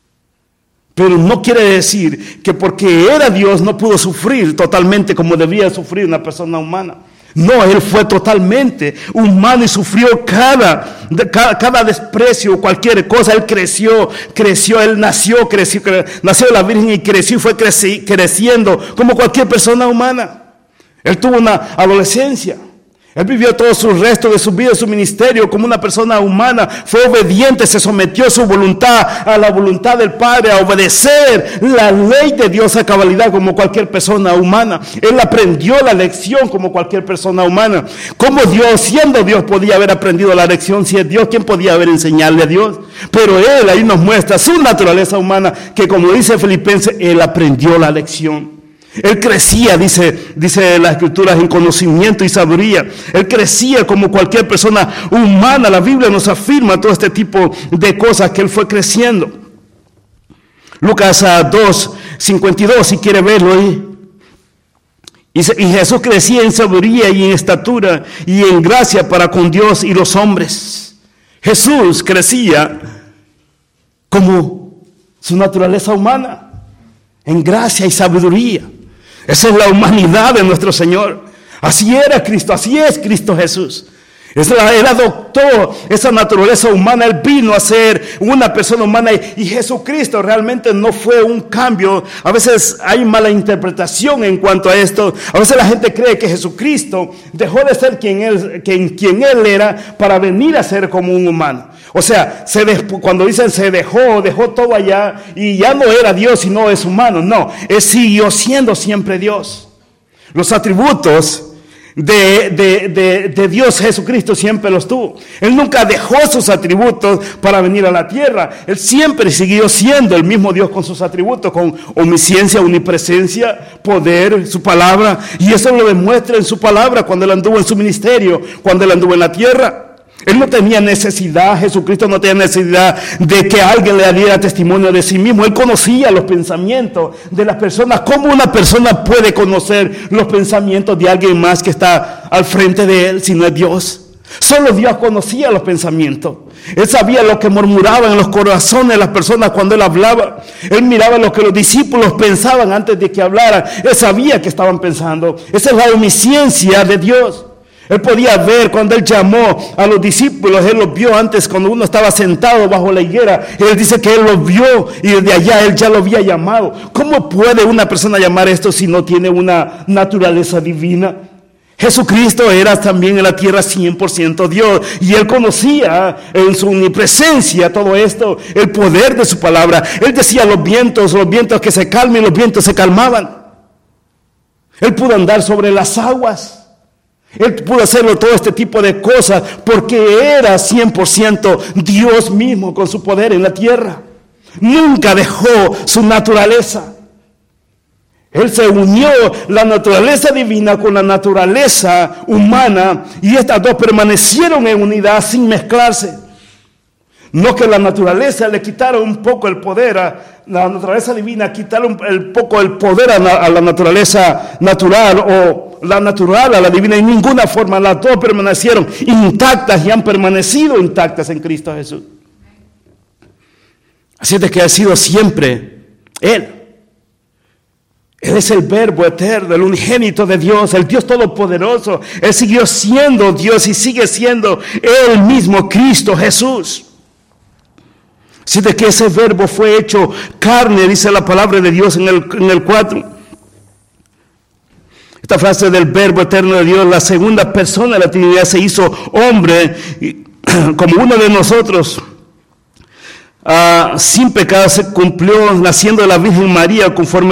Speaker 1: Pero no quiere decir que porque era Dios no pudo sufrir totalmente como debía sufrir una persona humana. No, Él fue totalmente humano y sufrió cada desprecio, cualquier cosa. Él creció, Él nació de la Virgen y creció y fue creciendo como cualquier persona humana. Él tuvo una adolescencia. Él vivió todo su resto de su vida, su ministerio como una persona humana. Fue obediente, se sometió su voluntad a la voluntad del Padre, a obedecer la ley de Dios a cabalidad como cualquier persona humana. Él aprendió la lección como cualquier persona humana. Como Dios, siendo Dios, podía haber aprendido la lección. Si es Dios, ¿quién podía haber enseñarle a Dios? Pero Él ahí nos muestra su naturaleza humana, que como dice Filipenses, Él aprendió la lección. Él crecía, dice las Escrituras, en conocimiento y sabiduría. Él crecía como cualquier persona humana. La Biblia nos afirma todo este tipo de cosas que Él fue creciendo. Lucas 2:52, si quiere verlo ahí. Y Jesús crecía en sabiduría y en estatura y en gracia para con Dios y los hombres. Jesús crecía como su naturaleza humana, en gracia y sabiduría. Esa es la humanidad de nuestro Señor. Así era Cristo, así es Cristo Jesús. Él adoptó esa naturaleza humana, Él vino a ser una persona humana y Jesucristo realmente no fue un cambio. A veces hay mala interpretación en cuanto a esto. A veces la gente cree que Jesucristo dejó de ser quien Él era para venir a ser como un humano. O sea, cuando dicen se dejó todo allá y ya no era Dios sino es humano. No, Él siguió siendo siempre Dios. Los atributos de Dios Jesucristo siempre los tuvo. Él nunca dejó sus atributos para venir a la tierra. Él siempre siguió siendo el mismo Dios con sus atributos, con omnisciencia, omnipresencia, poder, su palabra. Y eso lo demuestra en su palabra cuando Él anduvo en su ministerio, cuando Él anduvo en la tierra. Él no tenía necesidad, Jesucristo no tenía necesidad de que alguien le diera testimonio de sí mismo. Él conocía los pensamientos de las personas. ¿Cómo una persona puede conocer los pensamientos de alguien más que está al frente de él si no es Dios? Solo Dios conocía los pensamientos. Él sabía lo que murmuraban en los corazones de las personas cuando Él hablaba. Él miraba lo que los discípulos pensaban antes de que hablaran. Él sabía que estaban pensando. Esa es la omnisciencia de Dios. Él podía ver cuando Él llamó a los discípulos. Él los vio antes cuando uno estaba sentado bajo la higuera. Él dice que Él los vio y desde allá Él ya lo había llamado. ¿Cómo puede una persona llamar esto si no tiene una naturaleza divina? Jesucristo era también en la tierra 100% Dios. Y Él conocía en su omnipresencia todo esto, el poder de su palabra. Él decía los vientos que se calmen, los vientos se calmaban. Él pudo andar sobre las aguas. Él pudo hacerlo todo este tipo de cosas porque era 100% Dios mismo con su poder en la tierra. Nunca dejó su naturaleza. Él se unió la naturaleza divina con la naturaleza humana y estas dos permanecieron en unidad sin mezclarse. No que la naturaleza le quitara un poco el poder a la naturaleza divina, quitaron un poco el poder a la naturaleza natural o la natural a la divina. En ninguna forma, las dos permanecieron intactas y han permanecido intactas en Cristo Jesús. Así es de que ha sido siempre Él. Él es el Verbo eterno, el unigénito de Dios, el Dios todopoderoso. Él siguió siendo Dios y sigue siendo Él mismo, Cristo Jesús. Así de que ese Verbo fue hecho carne, dice la palabra de Dios en el 4. Esta frase del Verbo eterno de Dios, la segunda persona de la Trinidad, se hizo hombre como uno de nosotros. Sin pecado se cumplió, naciendo de la Virgen María conforme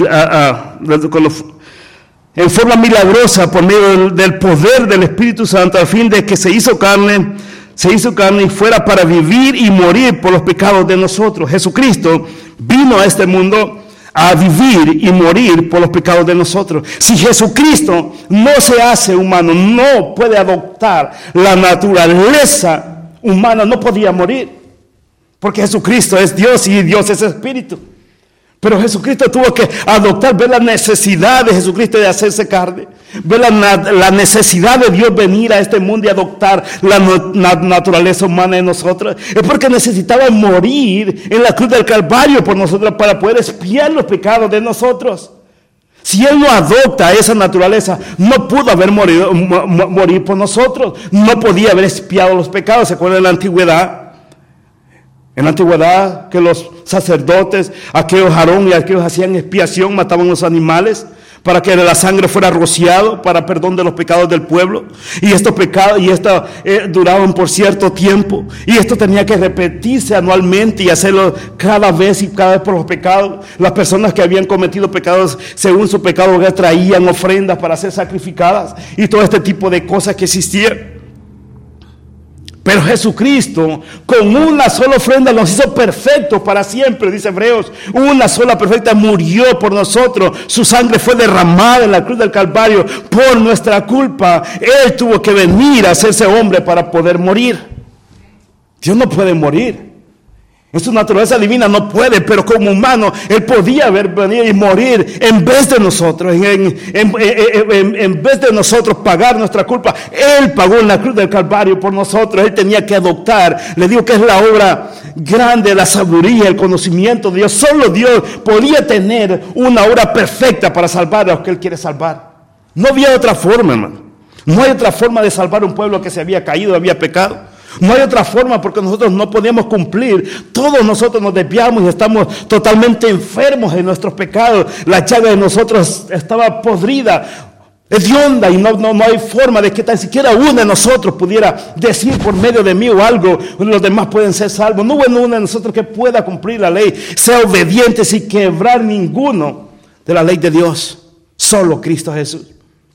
Speaker 1: en forma milagrosa por medio del poder del Espíritu Santo, a fin de que se hizo carne y fuera para vivir y morir por los pecados de nosotros. Jesucristo vino a este mundo a vivir y morir por los pecados de nosotros. Si Jesucristo no se hace humano, no puede adoptar la naturaleza humana, no podía morir. Porque Jesucristo es Dios y Dios es Espíritu. Pero Jesucristo tuvo que adoptar, ver la necesidad de Jesucristo de hacerse carne. Ver la necesidad de Dios venir a este mundo y adoptar la naturaleza humana de nosotros. Es porque necesitaba morir en la cruz del Calvario por nosotros para poder expiar los pecados de nosotros. Si Él no adopta esa naturaleza, no pudo haber morir por nosotros. No podía haber expiado los pecados. ¿Se acuerdan de la antigüedad? En la antigüedad, que los sacerdotes, aquellos Aarón y aquellos hacían expiación, mataban los animales para que la sangre fuera rociado para perdón de los pecados del pueblo. Y estos pecados duraban por cierto tiempo. Y esto tenía que repetirse anualmente y hacerlo cada vez por los pecados. Las personas que habían cometido pecados según su pecado traían ofrendas para ser sacrificadas y todo este tipo de cosas que existían. Pero Jesucristo, con una sola ofrenda, nos hizo perfectos para siempre, dice Hebreos. Una sola perfecta murió por nosotros. Su sangre fue derramada en la cruz del Calvario por nuestra culpa. Él tuvo que venir a hacerse hombre para poder morir. Dios no puede morir. En su naturaleza divina no puede, pero como humano, Él podía venir y morir en vez de nosotros. En vez de nosotros pagar nuestra culpa, Él pagó en la cruz del Calvario por nosotros. Él tenía que adoptar. Le digo que es la obra grande, la sabiduría, el conocimiento de Dios. Solo Dios podía tener una obra perfecta para salvar a los que Él quiere salvar. No había otra forma, hermano. No hay otra forma de salvar un pueblo que se había caído, había pecado. No hay otra forma, porque nosotros no podemos cumplir. Todos nosotros nos desviamos y estamos totalmente enfermos en nuestros pecados. La llaga de nosotros estaba podrida, hedionda, y no hay forma de que tan siquiera uno de nosotros pudiera decir por medio de mí o algo, los demás pueden ser salvos. No hubo uno de nosotros que pueda cumplir la ley, sea obediente sin quebrar ninguno de la ley de Dios. Solo Cristo Jesús.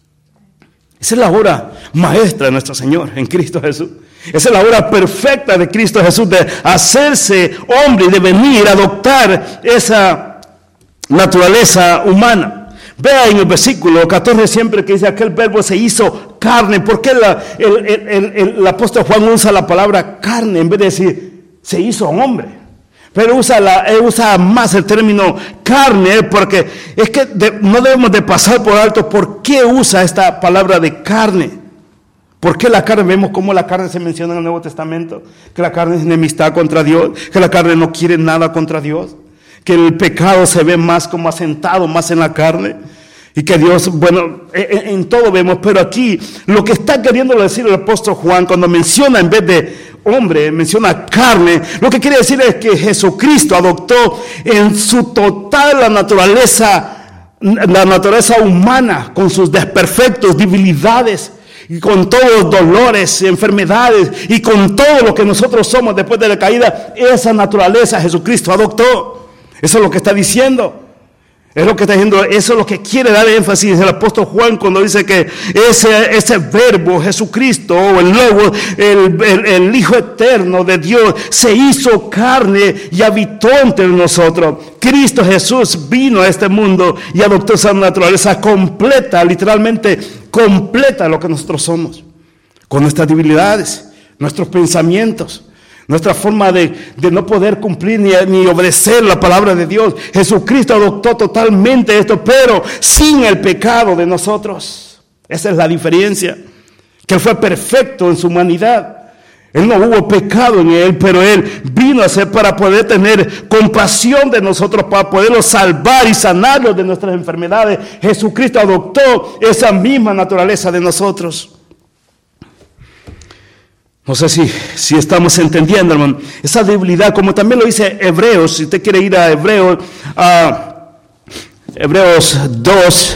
Speaker 1: Esa es la obra maestra de nuestro Señor en Cristo Jesús. Esa es la obra perfecta de Cristo Jesús, de hacerse hombre y de venir a adoptar esa naturaleza humana. Vea en el versículo 14 siempre que dice aquel verbo se hizo carne. ¿Por qué el apóstol Juan usa la palabra carne en vez de decir se hizo hombre? Pero usa más el término carne, porque es que no debemos de pasar por alto por qué usa esta palabra de carne. ¿Por qué la carne? Vemos cómo la carne se menciona en el Nuevo Testamento, que la carne es enemistad contra Dios, que la carne no quiere nada contra Dios, que el pecado se ve más como asentado, más en la carne, y que Dios, bueno, en todo vemos, pero aquí lo que está queriendo decir el apóstol Juan cuando menciona en vez de hombre, menciona carne, lo que quiere decir es que Jesucristo adoptó en su total la naturaleza humana, con sus desperfectos, debilidades, y con todos los dolores, enfermedades, y con todo lo que nosotros somos después de la caída. Esa naturaleza Jesucristo adoptó. Eso es lo que está diciendo. Es lo que está diciendo, eso es lo que quiere dar énfasis el apóstol Juan cuando dice que ese verbo Jesucristo, o el Logos, el Hijo eterno de Dios, se hizo carne y habitó entre nosotros. Cristo Jesús vino a este mundo y adoptó esa naturaleza completa, literalmente completa lo que nosotros somos, con nuestras debilidades, nuestros pensamientos, nuestra forma de no poder cumplir ni obedecer la palabra de Dios. Jesucristo adoptó totalmente esto, pero sin el pecado de nosotros. Esa es la diferencia. Que Él fue perfecto en su humanidad. Él no hubo pecado en Él, pero Él vino a ser para poder tener compasión de nosotros, para poderlos salvar y sanarlos de nuestras enfermedades. Jesucristo adoptó esa misma naturaleza de nosotros. No sé si estamos entendiendo, hermano, esa debilidad, como también lo dice Hebreos. Si usted quiere ir a Hebreos 2,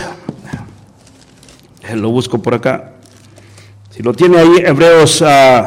Speaker 1: lo busco por acá. Si lo tiene ahí, Hebreos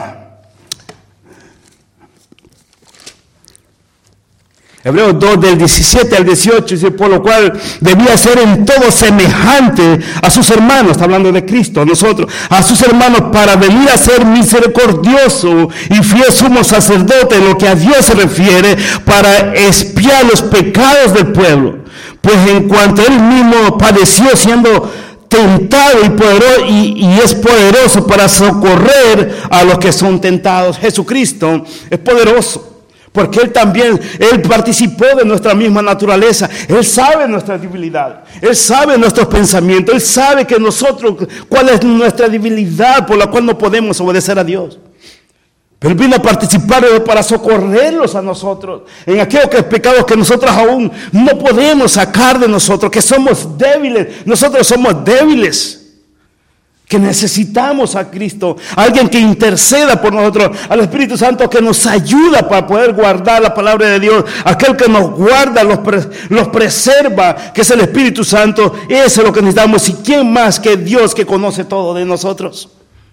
Speaker 1: 2 del 17 al 18, dice, por lo cual debía ser en todo semejante a sus hermanos, está hablando de Cristo, a nosotros, a sus hermanos, para venir a ser misericordioso y fiel sumo sacerdote en lo que a Dios se refiere, para expiar los pecados del pueblo. Pues en cuanto él mismo padeció siendo tentado y es poderoso para socorrer a los que son tentados. Jesucristo es poderoso. Porque Él participó de nuestra misma naturaleza. Él sabe nuestra debilidad. Él sabe nuestros pensamientos. Él sabe que cuál es nuestra debilidad por la cual no podemos obedecer a Dios. Pero Él vino a participar para socorrerlos a nosotros en aquellos pecados que nosotros aún no podemos sacar de nosotros, que somos débiles. Nosotros somos débiles. Que necesitamos a Cristo, alguien que interceda por nosotros, al Espíritu Santo que nos ayuda para poder guardar la palabra de Dios, aquel que nos guarda, los preserva, que es el Espíritu Santo. Eso es lo que necesitamos. ¿Y quién más que Dios, que conoce todo de nosotros,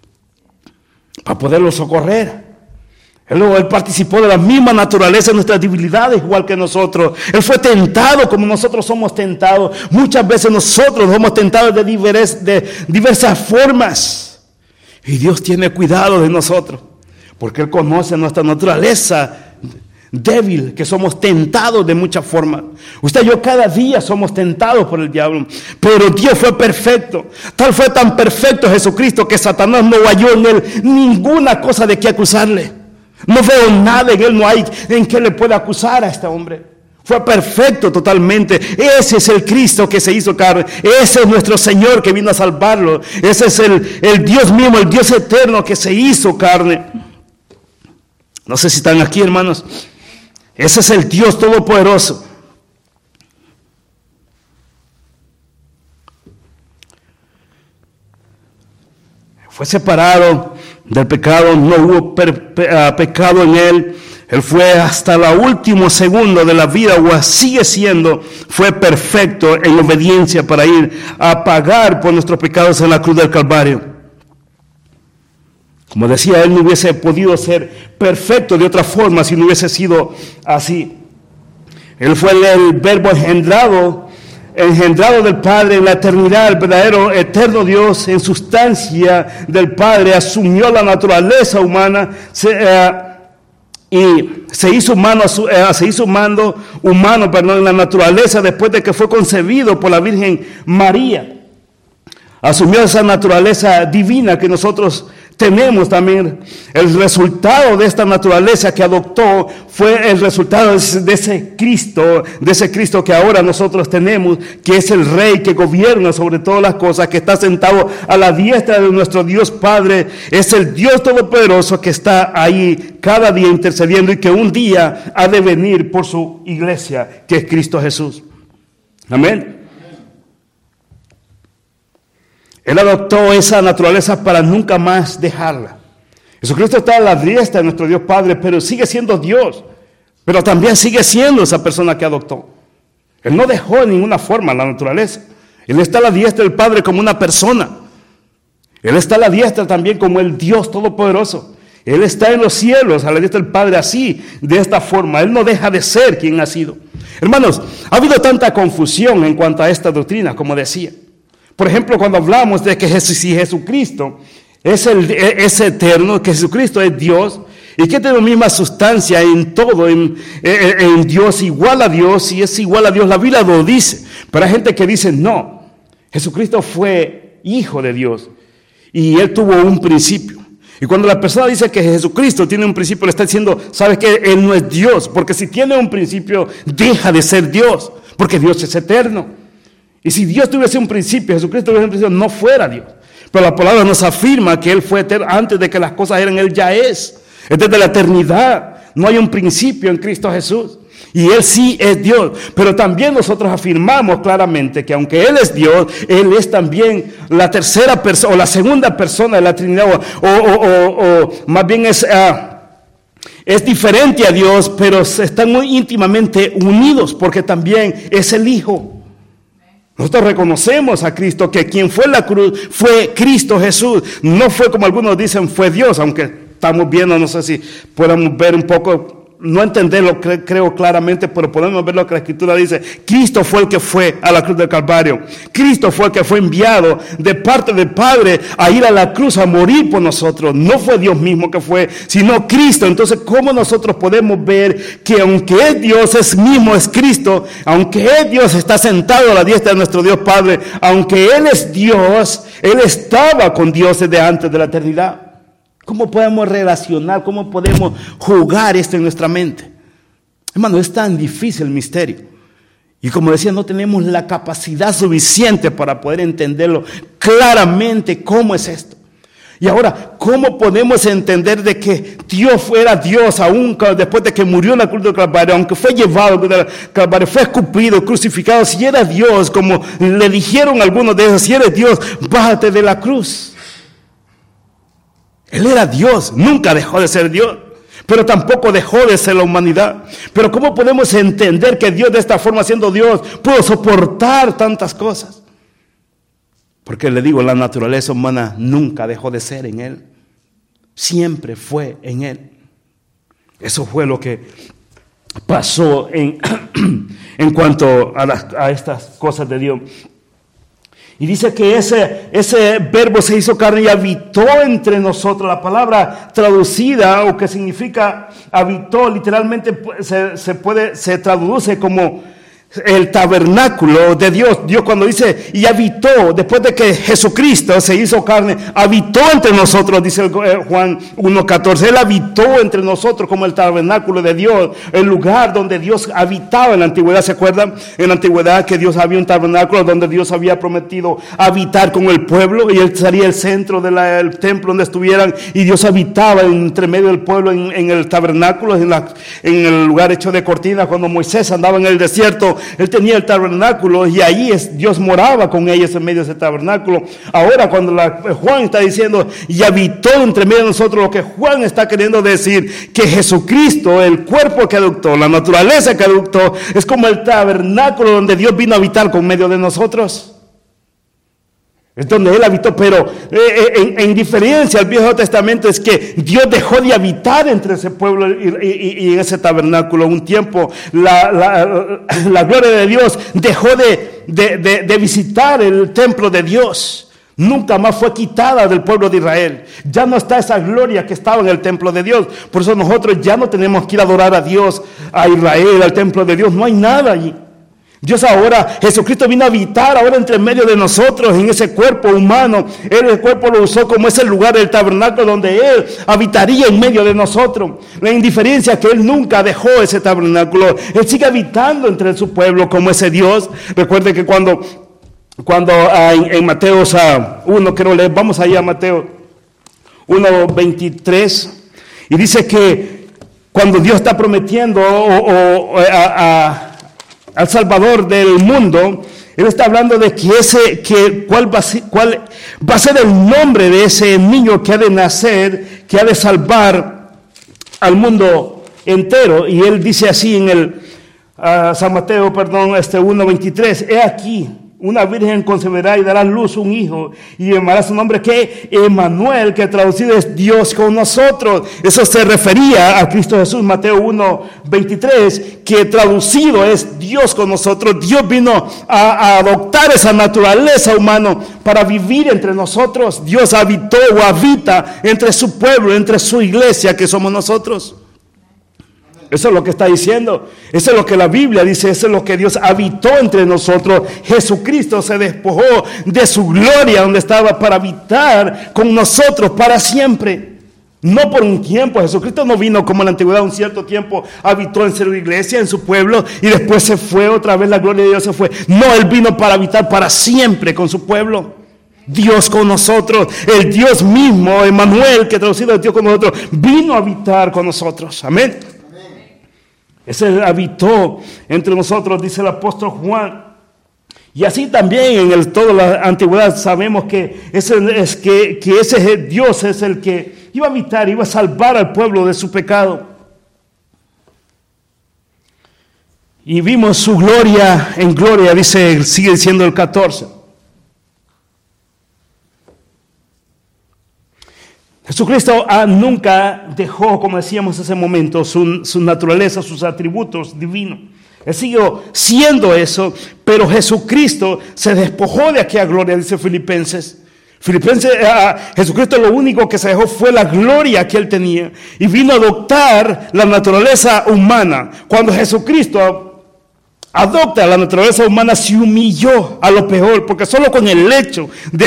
Speaker 1: para poderlo socorrer? Él participó de la misma naturaleza de nuestras debilidades, igual que nosotros. Él fue tentado como nosotros somos tentados. Muchas veces nosotros somos tentados de diversas formas. Y Dios tiene cuidado de nosotros, porque Él conoce nuestra naturaleza débil, que somos tentados de muchas formas. Usted y yo cada día somos tentados por el diablo, pero Dios fue perfecto. Fue tan perfecto Jesucristo que Satanás no halló en Él ninguna cosa de qué acusarle. No veo nada en Él, no hay en qué le pueda acusar a este hombre. Fue perfecto totalmente. Ese es el Cristo que se hizo carne. Ese es nuestro Señor que vino a salvarlo. Ese es el Dios mismo, el Dios eterno que se hizo carne. No sé si están aquí, hermanos. Ese es el Dios todopoderoso. Fue separado del pecado, no hubo pecado en Él. Él fue hasta el último segundo de la vida, o sigue siendo, fue perfecto en obediencia para ir a pagar por nuestros pecados en la cruz del Calvario. Como decía, Él no hubiese podido ser perfecto de otra forma si no hubiese sido así. Él fue el verbo engendrado del Padre en la eternidad, el verdadero eterno Dios en sustancia del Padre, asumió la naturaleza humana y se hizo humano en la naturaleza después de que fue concebido por la Virgen María. Asumió esa naturaleza divina que nosotros tenemos también. El resultado de esta naturaleza que adoptó fue el resultado de ese Cristo que ahora nosotros tenemos, que es el Rey que gobierna sobre todas las cosas, que está sentado a la diestra de nuestro Dios Padre. Es el Dios Todopoderoso que está ahí cada día intercediendo y que un día ha de venir por su iglesia, que es Cristo Jesús. Amén. Él adoptó esa naturaleza para nunca más dejarla. Jesucristo está a la diestra de nuestro Dios Padre, pero sigue siendo Dios. Pero también sigue siendo esa persona que adoptó. Él no dejó de ninguna forma la naturaleza. Él está a la diestra del Padre como una persona. Él está a la diestra también como el Dios Todopoderoso. Él está en los cielos, a la diestra del Padre, así, de esta forma. Él no deja de ser quien ha sido. Hermanos, ha habido tanta confusión en cuanto a esta doctrina, como decía. Por ejemplo, cuando hablamos de que si Jesucristo es eterno, que Jesucristo es Dios, y que tiene la misma sustancia en todo, en Dios, igual a Dios, y es igual a Dios, la Biblia lo dice. Pero hay gente que dice, no, Jesucristo fue hijo de Dios, y Él tuvo un principio. Y cuando la persona dice que Jesucristo tiene un principio, le está diciendo, ¿sabes qué? Él no es Dios, porque si tiene un principio, deja de ser Dios, porque Dios es eterno. Y si Dios tuviese un principio, Jesucristo tuviese un principio, no fuera Dios. Pero la palabra nos afirma que Él fue eterno antes de que las cosas eran, Él ya es. Es desde la eternidad. No hay un principio en Cristo Jesús. Y Él sí es Dios. Pero también nosotros afirmamos claramente que aunque Él es Dios, Él es también la tercera persona o la segunda persona de la Trinidad. O más bien es diferente a Dios, pero están muy íntimamente unidos porque también es el Hijo. Nosotros reconocemos a Cristo, que quien fue en la cruz fue Cristo Jesús. No fue como algunos dicen, fue Dios, aunque estamos viendo, no sé si podemos ver un poco, no entenderlo creo claramente, pero podemos ver lo que la Escritura dice. Cristo fue el que fue a la cruz del Calvario. Cristo fue el que fue enviado de parte del Padre a ir a la cruz a morir por nosotros. No fue Dios mismo que fue, sino Cristo. Entonces, ¿cómo nosotros podemos ver que aunque es Dios, es mismo, es Cristo? Aunque es Dios, está sentado a la diestra de nuestro Dios Padre. Aunque Él es Dios, Él estaba con Dios desde antes de la eternidad. ¿Cómo podemos relacionar? ¿Cómo podemos jugar esto en nuestra mente? Hermano, es tan difícil el misterio. Y como decía, no tenemos la capacidad suficiente para poder entenderlo claramente cómo es esto. Y ahora, ¿cómo podemos entender de que Dios fuera Dios aún después de que murió en la cruz del Calvario, aunque fue llevado al Calvario, fue escupido, crucificado? Si era Dios, como le dijeron algunos de ellos, si eres Dios, bájate de la cruz. Él era Dios, nunca dejó de ser Dios, pero tampoco dejó de ser la humanidad. Pero ¿cómo podemos entender que Dios de esta forma, siendo Dios, pudo soportar tantas cosas? Porque le digo, la naturaleza humana nunca dejó de ser en Él. Siempre fue en Él. Eso fue lo que pasó en cuanto a estas cosas de Dios. Y dice que ese verbo se hizo carne y habitó entre nosotros. La palabra traducida, o que significa habitó, literalmente se traduce como el tabernáculo de Dios. Dios cuando dice y habitó, después de que Jesucristo se hizo carne, habitó entre nosotros, dice Juan 1:14. Él habitó entre nosotros como el tabernáculo de Dios, el lugar donde Dios habitaba en la antigüedad. ¿Se acuerdan? En la antigüedad que Dios había un tabernáculo donde Dios había prometido habitar con el pueblo, y Él sería el centro del templo donde estuvieran, y Dios habitaba entre medio del pueblo en el tabernáculo, en el lugar hecho de cortinas. Cuando Moisés andaba en el desierto, él tenía el tabernáculo y ahí Dios moraba con ellos en medio de ese tabernáculo. Ahora cuando Juan está diciendo y habitó entre medio de nosotros, lo que Juan está queriendo decir, que Jesucristo, el cuerpo que adoptó, la naturaleza que adoptó, es como el tabernáculo donde Dios vino a habitar con medio de nosotros. Es donde Él habitó, pero en diferencia al Viejo Testamento es que Dios dejó de habitar entre ese pueblo y en ese tabernáculo. Un tiempo la gloria de Dios dejó de visitar el templo de Dios. Nunca más fue quitada del pueblo de Israel. Ya no está esa gloria que estaba en el templo de Dios. Por eso nosotros ya no tenemos que ir a adorar a Dios, a Israel, al templo de Dios. No hay nada allí. Dios ahora, Jesucristo vino a habitar ahora entre medio de nosotros en ese cuerpo humano. Él el cuerpo lo usó como ese lugar del tabernáculo donde Él habitaría en medio de nosotros. La indiferencia que Él nunca dejó ese tabernáculo. Él sigue habitando entre su pueblo como ese Dios. Recuerde que cuando en Mateo 1, quiero leer, vamos allá a Mateo 1:23, y dice que cuando Dios está prometiendo al Salvador del mundo, Él está hablando de cuál va a ser el nombre de ese niño que ha de nacer, que ha de salvar al mundo entero. Y Él dice así en el San Mateo, 1:23, he aquí, una virgen concebirá y dará a luz un hijo, y llamará su nombre que Emmanuel, que traducido es Dios con nosotros. Eso se refería a Cristo Jesús, Mateo 1:23, que traducido es Dios con nosotros. Dios vino a adoptar esa naturaleza humana para vivir entre nosotros. Dios habitó o habita entre su pueblo, entre su iglesia, que somos nosotros. Eso es lo que está diciendo. Eso es lo que la Biblia dice. Eso es lo que Dios habitó entre nosotros. Jesucristo se despojó de su gloria donde estaba para habitar con nosotros para siempre. No por un tiempo. Jesucristo no vino como en la antigüedad, un cierto tiempo habitó en su iglesia, en su pueblo, y después se fue otra vez, la gloria de Dios se fue. No, Él vino para habitar para siempre con su pueblo. Dios con nosotros, el Dios mismo, Emmanuel, que traducido es Dios con nosotros, vino a habitar con nosotros. Amén. Ese habitó entre nosotros, dice el apóstol Juan. Y así también en toda la antigüedad sabemos que ese Dios es el que iba a habitar, iba a salvar al pueblo de su pecado. Y vimos su gloria en gloria, sigue diciendo el 14. Jesucristo nunca dejó, como decíamos en ese momento, su naturaleza, sus atributos divinos. Él siguió siendo eso, pero Jesucristo se despojó de aquella gloria, dice Filipenses. Jesucristo lo único que se dejó fue la gloria que él tenía y vino a adoptar la naturaleza humana. Cuando Jesucristo adopta la naturaleza humana, se humilló a lo peor, porque solo con el hecho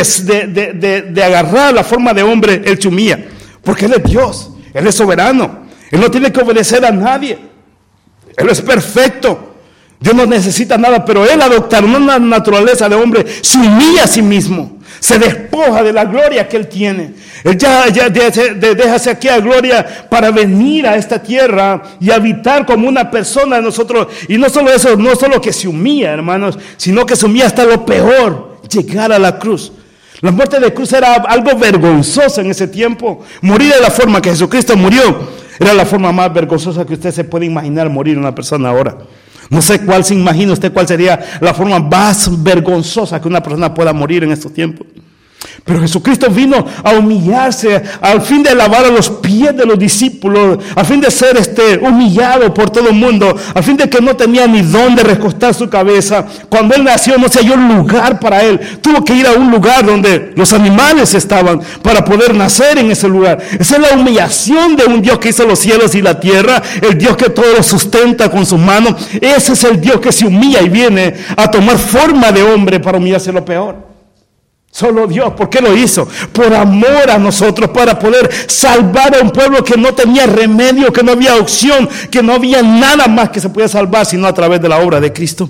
Speaker 1: de agarrar la forma de hombre, él se humilla, porque él es Dios, él es soberano, él no tiene que obedecer a nadie, él es perfecto, Dios no necesita nada, pero él adoptar una naturaleza de hombre, se humilla a sí mismo, se despoja de la gloria que él tiene. Él ya deja aquella gloria para venir a esta tierra y habitar como una persona de nosotros. Y no solo eso, no solo que se humilla, hermanos, sino que se humilla hasta lo peor, llegar a la cruz. La muerte de cruz era algo vergonzoso en ese tiempo. Morir de la forma que Jesucristo murió era la forma más vergonzosa que usted se puede imaginar morir una persona ahora. No sé cuál se imagina usted cuál sería la forma más vergonzosa que una persona pueda morir en estos tiempos. Pero Jesucristo vino a humillarse al fin de lavar a los pies de los discípulos, al fin de ser humillado por todo el mundo, al fin de que no tenía ni dónde recostar su cabeza. Cuando él nació no se halló lugar para él. Tuvo que ir a un lugar donde los animales estaban para poder nacer en ese lugar. Esa es la humillación de un Dios que hizo los cielos y la tierra, el Dios que todo lo sustenta con sus manos. Ese es el Dios que se humilla y viene a tomar forma de hombre para humillarse lo peor. Solo Dios. ¿Por qué lo hizo? Por amor a nosotros, para poder salvar a un pueblo que no tenía remedio, que no había opción, que no había nada más que se pudiera salvar sino a través de la obra de Cristo.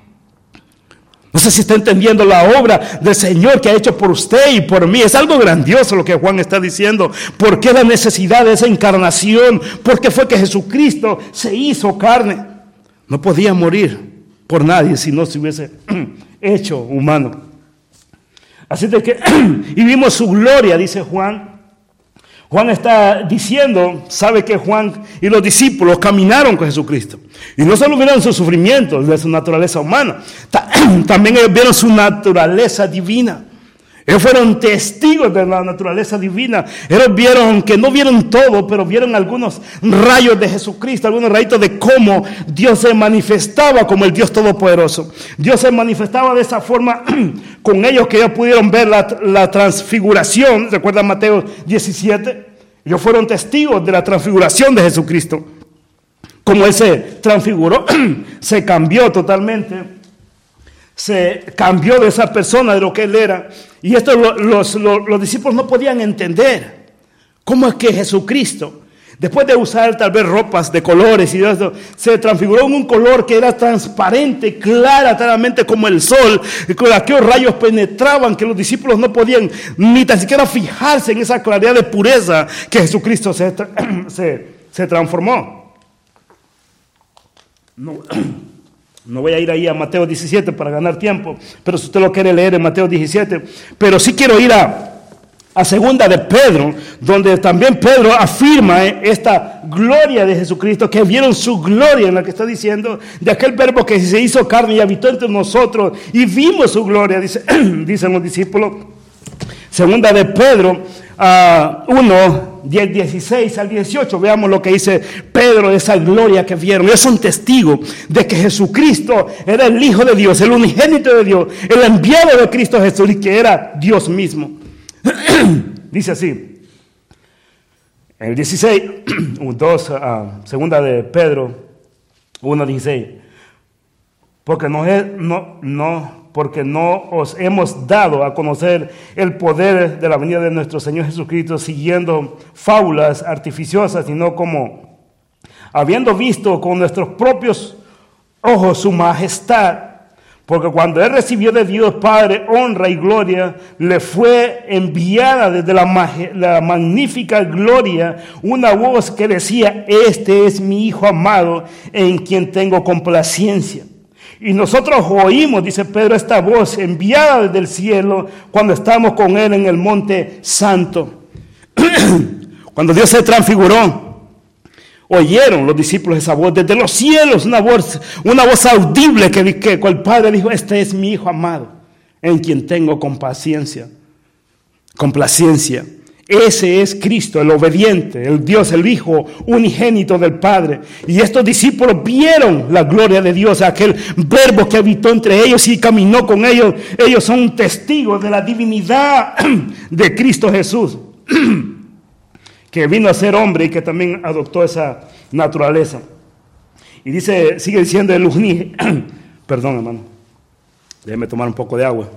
Speaker 1: No sé si está entendiendo la obra del Señor que ha hecho por usted y por mí. Es algo grandioso lo que Juan está diciendo. ¿Por qué la necesidad de esa encarnación? ¿Por qué fue que Jesucristo se hizo carne? No podía morir por nadie si no se hubiese hecho humano. Así de que, y vimos su gloria, dice Juan. Juan está diciendo, sabe que Juan y los discípulos caminaron con Jesucristo. Y no solo vieron sus sufrimientos de su naturaleza humana, también ellos vieron su naturaleza divina. Ellos fueron testigos de la naturaleza divina. Ellos vieron, que no vieron todo, pero vieron algunos rayos de Jesucristo, algunos rayitos de cómo Dios se manifestaba como el Dios Todopoderoso. Dios se manifestaba de esa forma con ellos, que ellos pudieron ver la transfiguración. ¿Recuerdan Mateo 17? Ellos fueron testigos de la transfiguración de Jesucristo. Como Él se transfiguró, se cambió totalmente. Se cambió de esa persona, de lo que él era. Y esto los discípulos no podían entender. ¿Cómo es que Jesucristo, después de usar tal vez ropas de colores y eso, se transfiguró en un color que era transparente, clara, claramente como el sol, y con aquellos rayos penetraban que los discípulos no podían ni tan siquiera fijarse en esa claridad de pureza que Jesucristo se transformó? No voy a ir ahí a Mateo 17 para ganar tiempo, pero si usted lo quiere leer en Mateo 17, pero sí quiero ir a segunda de Pedro, donde también Pedro afirma esta gloria de Jesucristo, que vieron su gloria en la que está diciendo, de aquel verbo que se hizo carne y habitó entre nosotros, y vimos su gloria, dicen los discípulos. Segunda de Pedro 1, 16 al 18, veamos lo que dice Pedro de esa gloria que vieron. Ellos son testigos de que Jesucristo era el Hijo de Dios, el unigénito de Dios, el enviado de Cristo Jesús, y que era Dios mismo. Dice así, el 16, segunda de Pedro 1, 16, porque porque no os hemos dado a conocer el poder de la venida de nuestro Señor Jesucristo siguiendo fábulas artificiosas, sino como habiendo visto con nuestros propios ojos su majestad. Porque cuando él recibió de Dios Padre honra y gloria, le fue enviada desde la magnífica gloria una voz que decía: este es mi Hijo amado, en quien tengo complacencia. Y nosotros oímos, dice Pedro, esta voz enviada desde el cielo cuando estamos con él en el monte santo. Cuando Dios se transfiguró, oyeron los discípulos esa voz desde los cielos, una voz audible que el Padre dijo: este es mi Hijo amado, en quien tengo complacencia. Ese es Cristo, el obediente, el Dios, el Hijo unigénito del Padre. Y estos discípulos vieron la gloria de Dios, aquel verbo que habitó entre ellos y caminó con ellos. Ellos son testigos de la divinidad de Cristo Jesús, que vino a ser hombre y que también adoptó esa naturaleza. Y dice, sigue diciendo el unigénito. Perdón, hermano, déjeme tomar un poco de agua.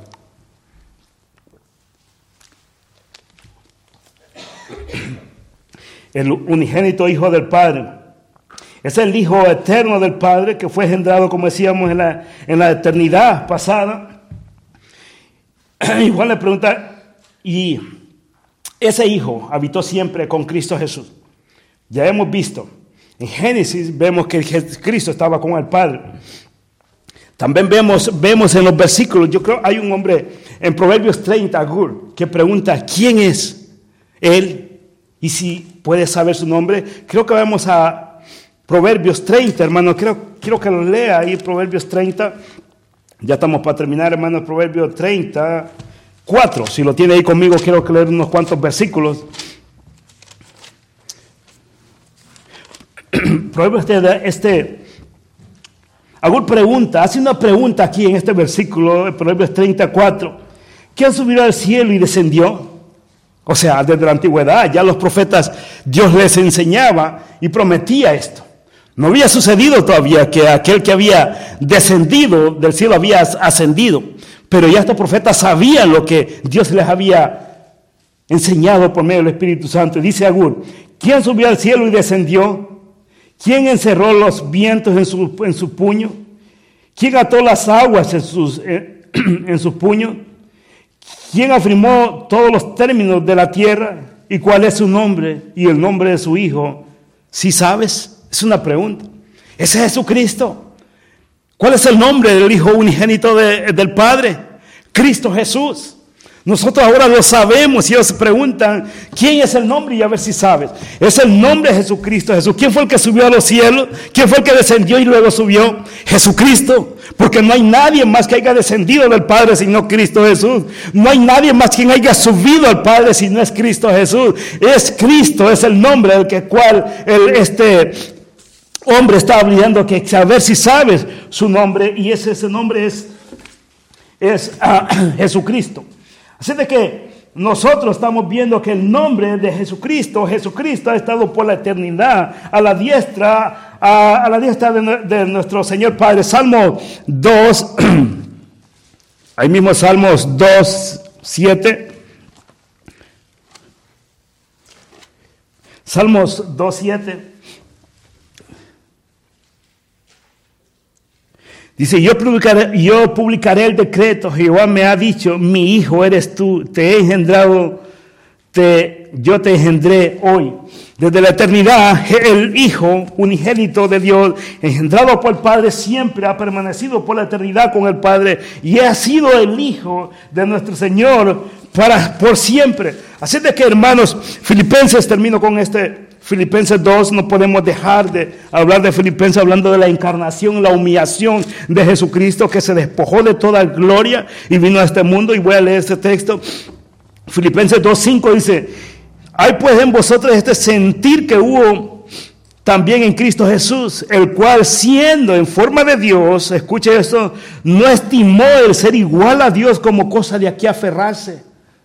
Speaker 1: El unigénito Hijo del Padre es el Hijo eterno del Padre, que fue engendrado, como decíamos, en la eternidad pasada. Igual le pregunta, y ese Hijo habitó siempre con Cristo Jesús. Ya hemos visto, en Génesis vemos que Cristo estaba con el Padre. También vemos en los versículos, yo creo hay un hombre en Proverbios 30, Agur, que pregunta: ¿quién es Él? Y si puede saber su nombre, creo que vamos a Proverbios 30, hermano. Quiero que lo lea ahí, Proverbios 30. Ya estamos para terminar, hermano. Proverbios 34. Si lo tiene ahí conmigo, quiero que leer unos cuantos versículos. Proverbios Agur hace una pregunta aquí en este versículo, Proverbios 34. ¿Quién subió al cielo y descendió? O sea, desde la antigüedad ya los profetas, Dios les enseñaba y prometía esto. No había sucedido todavía que aquel que había descendido del cielo había ascendido, pero ya estos profetas sabían lo que Dios les había enseñado por medio del Espíritu Santo. Y dice Agur: ¿quién subió al cielo y descendió? ¿Quién encerró los vientos en su puño? ¿Quién ató las aguas en su puño? ¿Quién afirmó todos los términos de la tierra? ¿Y cuál es su nombre y el nombre de su Hijo? ¿Sí sabes? Es una pregunta. Ese es Jesucristo. ¿Cuál es el nombre del Hijo unigénito del Padre? Cristo Jesús. Nosotros ahora lo sabemos y ellos preguntan: ¿quién es el nombre? Y a ver si sabes. Es el nombre de Jesucristo Jesús. ¿Quién fue el que subió a los cielos? ¿Quién fue el que descendió y luego subió? Jesucristo. Porque no hay nadie más que haya descendido del Padre sino Cristo Jesús. No hay nadie más quien haya subido al Padre si no es Cristo Jesús. Es Cristo, es el nombre del cual este hombre está hablando, que a ver si sabes su nombre. Y ese nombre es Jesucristo. Así de que nosotros estamos viendo que el nombre de Jesucristo ha estado por la eternidad a la diestra de nuestro Señor Padre. Salmo 2, ahí mismo Salmos 2, 7. Salmos 2, 7. Dice: yo publicaré el decreto. Jehová me ha dicho: mi hijo eres tú, te he engendrado, yo te engendré hoy. Desde la eternidad, el Hijo unigénito de Dios, engendrado por el Padre, siempre ha permanecido por la eternidad con el Padre y ha sido el Hijo de nuestro Señor por siempre. Así de que, hermanos, Filipenses, termino con Filipenses 2, no podemos dejar de hablar de Filipenses hablando de la encarnación, la humillación de Jesucristo, que se despojó de toda gloria y vino a este mundo. Y voy a leer este texto. Filipenses 2:5 dice: hay pues en vosotros este sentir que hubo también en Cristo Jesús, el cual, siendo en forma de Dios, escuche esto, no estimó el ser igual a Dios como cosa de a qué aferrarse.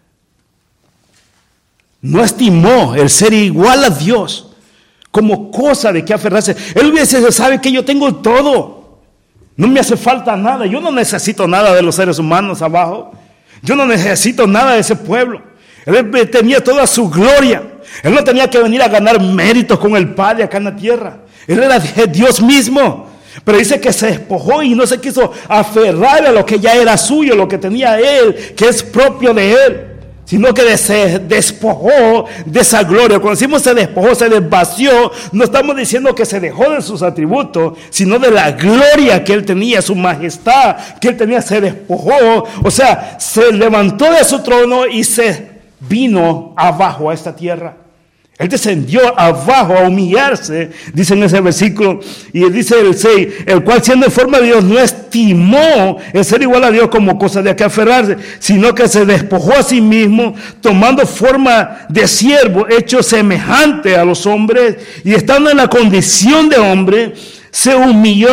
Speaker 1: No estimó el ser igual a Dios como cosa de que aferrarse. Él hubiese, sabe que yo tengo todo. No me hace falta nada. Yo no necesito nada de los seres humanos abajo. Yo no necesito nada de ese pueblo. Él tenía toda su gloria. Él no tenía que venir a ganar méritos con el Padre acá en la tierra. Él era Dios mismo. Pero dice que se despojó y no se quiso aferrar a lo que ya era suyo, lo que tenía él, que es propio de él, sino que se despojó de esa gloria. Cuando decimos se despojó, se desvació, no estamos diciendo que se dejó de sus atributos, sino de la gloria que él tenía, su majestad que él tenía, se despojó. O sea, se levantó de su trono y se vino abajo a esta tierra. Él descendió abajo a humillarse, dice en ese versículo, y dice el 6, el cual siendo en forma de Dios no estimó el ser igual a Dios como cosa de que aferrarse, sino que se despojó a sí mismo, tomando forma de siervo, hecho semejante a los hombres, y estando en la condición de hombre, se humilló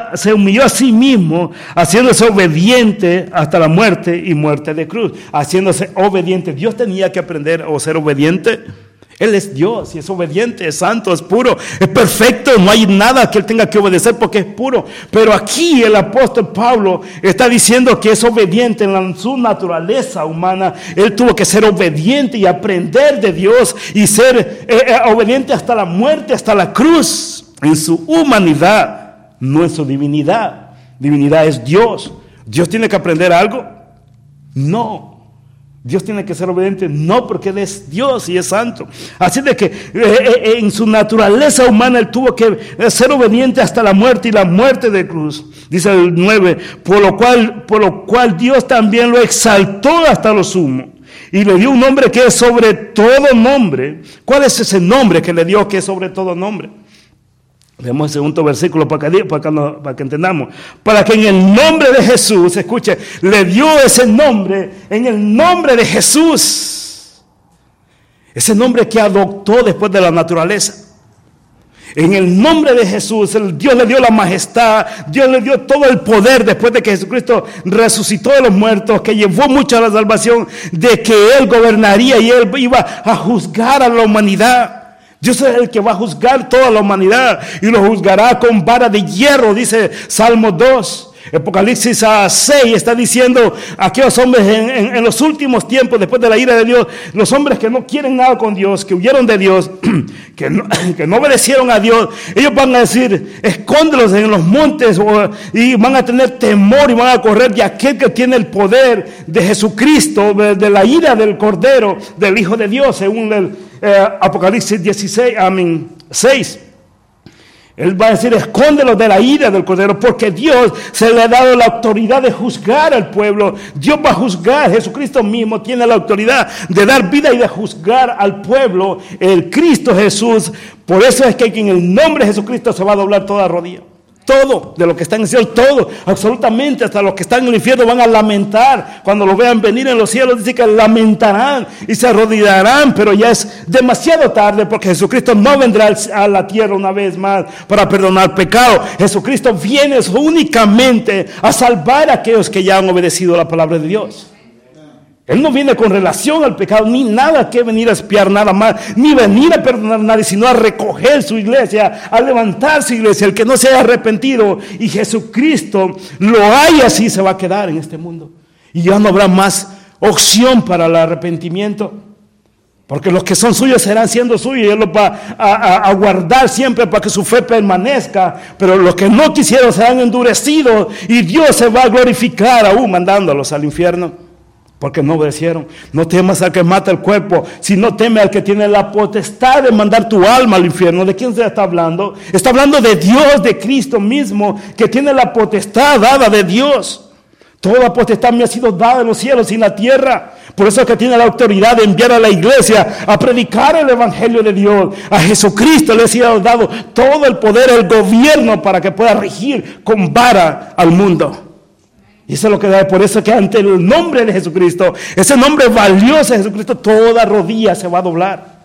Speaker 1: a sí mismo, haciéndose obediente hasta la muerte y muerte de cruz, haciéndose obediente. Dios tenía que aprender a ser obediente. Él es Dios y es obediente, es santo, es puro, es perfecto, no hay nada que él tenga que obedecer porque es puro. Pero aquí el apóstol Pablo está diciendo que es obediente en su naturaleza humana. Él tuvo que ser obediente y aprender de Dios y ser obediente hasta la muerte, hasta la cruz, en su humanidad, no en su divinidad. Divinidad es Dios. ¿Dios tiene que aprender algo? No. Dios tiene que ser obediente, no, porque Él es Dios y es santo. Así de que en su naturaleza humana Él tuvo que ser obediente hasta la muerte y la muerte de cruz. Dice el 9, por lo cual Dios también lo exaltó hasta lo sumo y le dio un nombre que es sobre todo nombre. ¿Cuál es ese nombre que le dio que es sobre todo nombre? Veamos el segundo versículo para que entendamos. Para que en el nombre de Jesús, escuche, le dio ese nombre, en el nombre de Jesús. Ese nombre que adoptó después de la naturaleza. En el nombre de Jesús, Dios le dio la majestad, Dios le dio todo el poder después de que Jesucristo resucitó de los muertos, que llevó mucho a la salvación, de que Él gobernaría y Él iba a juzgar a la humanidad. Dios es el que va a juzgar toda la humanidad y lo juzgará con vara de hierro, dice Salmo 2. Apocalipsis 6 está diciendo a aquellos hombres en los últimos tiempos, después de la ira de Dios, los hombres que no quieren nada con Dios, que huyeron de Dios, que no obedecieron a Dios, ellos van a decir, escóndelos en los montes, y van a tener temor y van a correr de aquel que tiene el poder de Jesucristo, de la ira del Cordero, del Hijo de Dios, según el Apocalipsis 6. Él va a decir, escóndelos de la ira del Cordero, porque Dios se le ha dado la autoridad de juzgar al pueblo. Dios va a juzgar, Jesucristo mismo tiene la autoridad de dar vida y de juzgar al pueblo, el Cristo Jesús. Por eso es que en el nombre de Jesucristo se va a doblar toda rodilla. Todo, de lo que está en el cielo, todo, absolutamente, hasta los que están en el infierno van a lamentar. Cuando lo vean venir en los cielos, dice que lamentarán y se arrodillarán, pero ya es demasiado tarde porque Jesucristo no vendrá a la tierra una vez más para perdonar pecado. Jesucristo viene únicamente a salvar a aquellos que ya han obedecido la palabra de Dios. Él no viene con relación al pecado, ni nada que venir a espiar nada más, ni venir a perdonar a nadie, sino a recoger su iglesia, a levantar su iglesia. El que no se haya arrepentido y Jesucristo lo haya, así se va a quedar en este mundo. Y ya no habrá más opción para el arrepentimiento, porque los que son suyos serán siendo suyos y Él los va a guardar siempre para que su fe permanezca. Pero los que no quisieron serán endurecidos y Dios se va a glorificar aún mandándolos al infierno. Porque no obedecieron. No temas al que mata el cuerpo, sino teme al que tiene la potestad de mandar tu alma al infierno. ¿De quién se está hablando? Está hablando de Dios, de Cristo mismo, que tiene la potestad dada de Dios. Toda la potestad me ha sido dada en los cielos y en la tierra. Por eso es que tiene la autoridad de enviar a la iglesia a predicar el evangelio de Dios. A Jesucristo le ha sido dado todo el poder, el gobierno, para que pueda regir con vara al mundo. Y eso es lo que da, por eso que ante el nombre de Jesucristo, ese nombre valioso de Jesucristo, toda rodilla se va a doblar.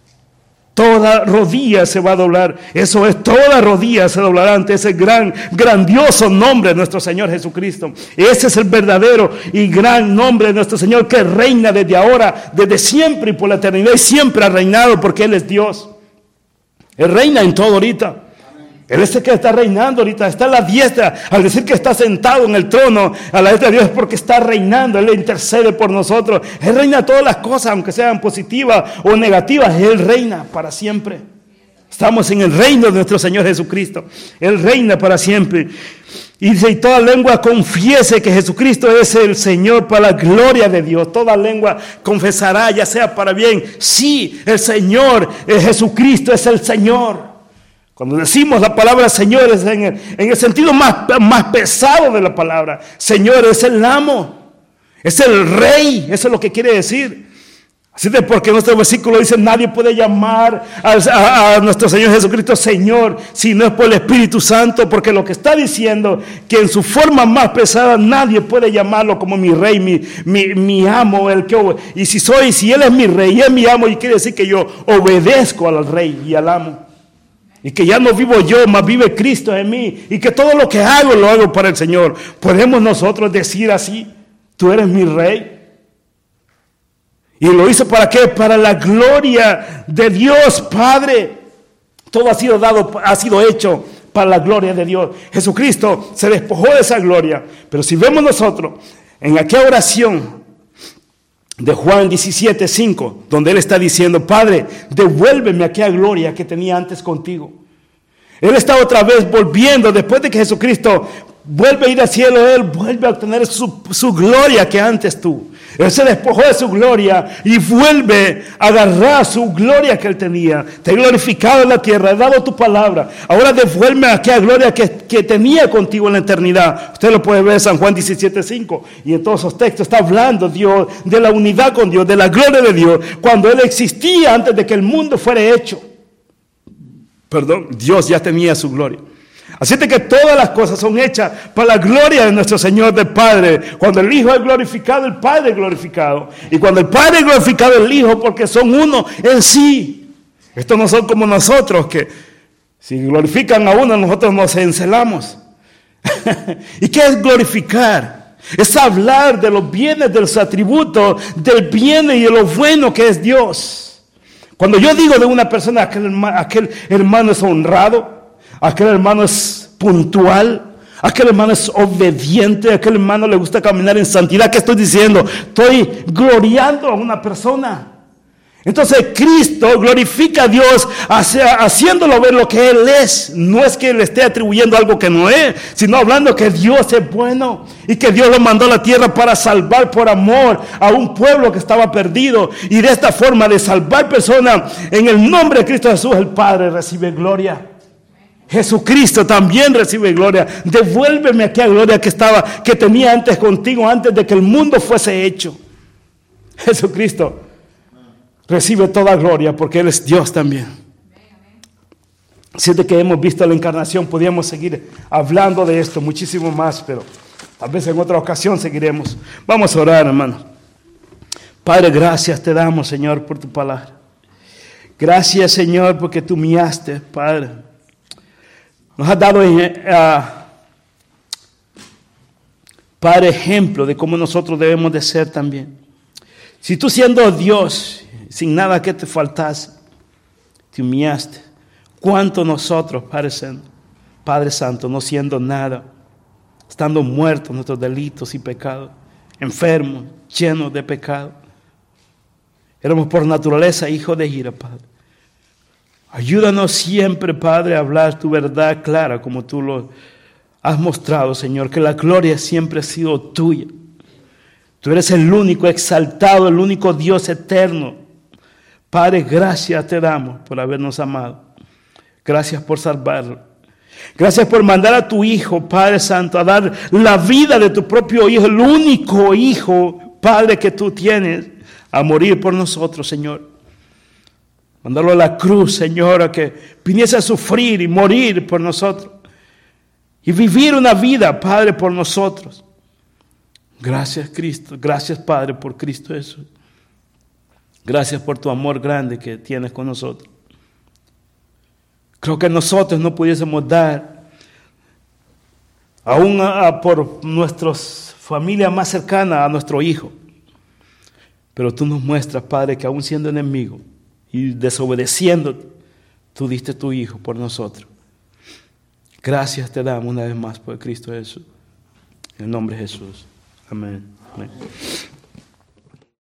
Speaker 1: Toda rodilla se va a doblar. Eso es, toda rodilla se doblará ante ese grandioso nombre de nuestro Señor Jesucristo. Ese es el verdadero y gran nombre de nuestro Señor, que reina desde ahora, desde siempre y por la eternidad, y siempre ha reinado porque Él es Dios. Él reina en todo ahorita. Él es el que está reinando ahorita, está a la diestra. Al decir que está sentado en el trono a la diestra de Dios, es porque está reinando. Él intercede por nosotros. Él reina todas las cosas, aunque sean positivas o negativas. Él reina para siempre. Estamos en el reino de nuestro Señor Jesucristo. Él reina para siempre. Y dice, y toda lengua confiese que Jesucristo es el Señor para la gloria de Dios. Toda lengua confesará, ya sea para bien. Sí, el Señor, Jesucristo es el Señor. Cuando decimos la palabra Señor es en el sentido más pesado de la palabra. Señor es el amo, es el rey, eso es lo que quiere decir. Así de porque nuestro versículo dice, nadie puede llamar a nuestro Señor Jesucristo Señor si no es por el Espíritu Santo, porque lo que está diciendo, que en su forma más pesada nadie puede llamarlo como mi rey, mi amo, y si Él es mi rey y es mi amo, y quiere decir que yo obedezco al rey y al amo. Y que ya no vivo yo, más vive Cristo en mí. Y que todo lo que hago, lo hago para el Señor. ¿Podemos nosotros decir así? Tú eres mi rey. ¿Y lo hizo para qué? Para la gloria de Dios Padre. Todo ha sido hecho para la gloria de Dios. Jesucristo se despojó de esa gloria. Pero si vemos nosotros en aquella oración de Juan 17:5, donde Él está diciendo, Padre, devuélveme aquella gloria que tenía antes contigo. Él está otra vez volviendo, después de que Jesucristo vuelve a ir al cielo, Él vuelve a obtener su gloria que antes tuvo. Él se despojó de su gloria y vuelve a agarrar su gloria que Él tenía. Te he glorificado en la tierra, he dado tu palabra. Ahora devuélveme aquella gloria que tenía contigo en la eternidad. Usted lo puede ver en San Juan 17:5. Y en todos esos textos está hablando Dios de la unidad con Dios, de la gloria de Dios, cuando Él existía antes de que el mundo fuera hecho. Dios ya tenía su gloria. Así es que todas las cosas son hechas para la gloria de nuestro Señor del Padre. Cuando el Hijo es glorificado, el Padre es glorificado. Y cuando el Padre es glorificado, el Hijo, porque son uno en sí. Estos no son como nosotros, que si glorifican a uno, nosotros nos encelamos. ¿Y qué es glorificar? Es hablar de los bienes, de los atributos, del bien y de lo bueno que es Dios. Cuando yo digo de una persona, aquel hermano es honrado, aquel hermano es puntual, aquel hermano es obediente, aquel hermano le gusta caminar en santidad, ¿qué estoy diciendo? Estoy gloriando a una persona. Entonces Cristo glorifica a Dios haciéndolo ver lo que Él es. No es que le esté atribuyendo algo que no es, sino hablando que Dios es bueno y que Dios lo mandó a la tierra para salvar por amor a un pueblo que estaba perdido. Y de esta forma de salvar personas, en el nombre de Cristo Jesús, el Padre recibe gloria. Jesucristo también recibe gloria. Devuélveme aquella gloria que tenía antes contigo, antes de que el mundo fuese hecho. Jesucristo recibe toda gloria porque Él es Dios también. Siente que hemos visto la encarnación, podríamos seguir hablando de esto muchísimo más, pero tal vez en otra ocasión seguiremos. Vamos a orar, hermano. Padre, gracias te damos, Señor, por tu palabra. Gracias, Señor, porque tú miaste, Padre. Nos has dado, Padre, ejemplo de cómo nosotros debemos de ser también. Si tú siendo Dios, sin nada que te faltase, te humillaste, ¿cuánto nosotros, Padre Santo, no siendo nada, estando muertos nuestros delitos y pecados, enfermos, llenos de pecado, éramos por naturaleza hijos de ira, Padre? Ayúdanos siempre, Padre, a hablar tu verdad clara como tú lo has mostrado, Señor, que la gloria siempre ha sido tuya. Tú eres el único exaltado, el único Dios eterno. Padre, gracias te damos por habernos amado. Gracias por salvarlo. Gracias por mandar a tu Hijo, Padre Santo, a dar la vida de tu propio Hijo, el único Hijo, Padre, que tú tienes, a morir por nosotros, Señor. Mandarlo a la cruz, Señor, a que viniese a sufrir y morir por nosotros. Y vivir una vida, Padre, por nosotros. Gracias, Cristo. Gracias, Padre, por Cristo Jesús. Gracias por tu amor grande que tienes con nosotros. Creo que nosotros no pudiésemos dar, aún por nuestras familias más cercanas, a nuestro Hijo. Pero tú nos muestras, Padre, que aún siendo enemigo y desobedeciendo, tú diste tu Hijo por nosotros. Gracias te damos una vez más por Cristo Jesús. En el nombre de Jesús. Amén. Amén.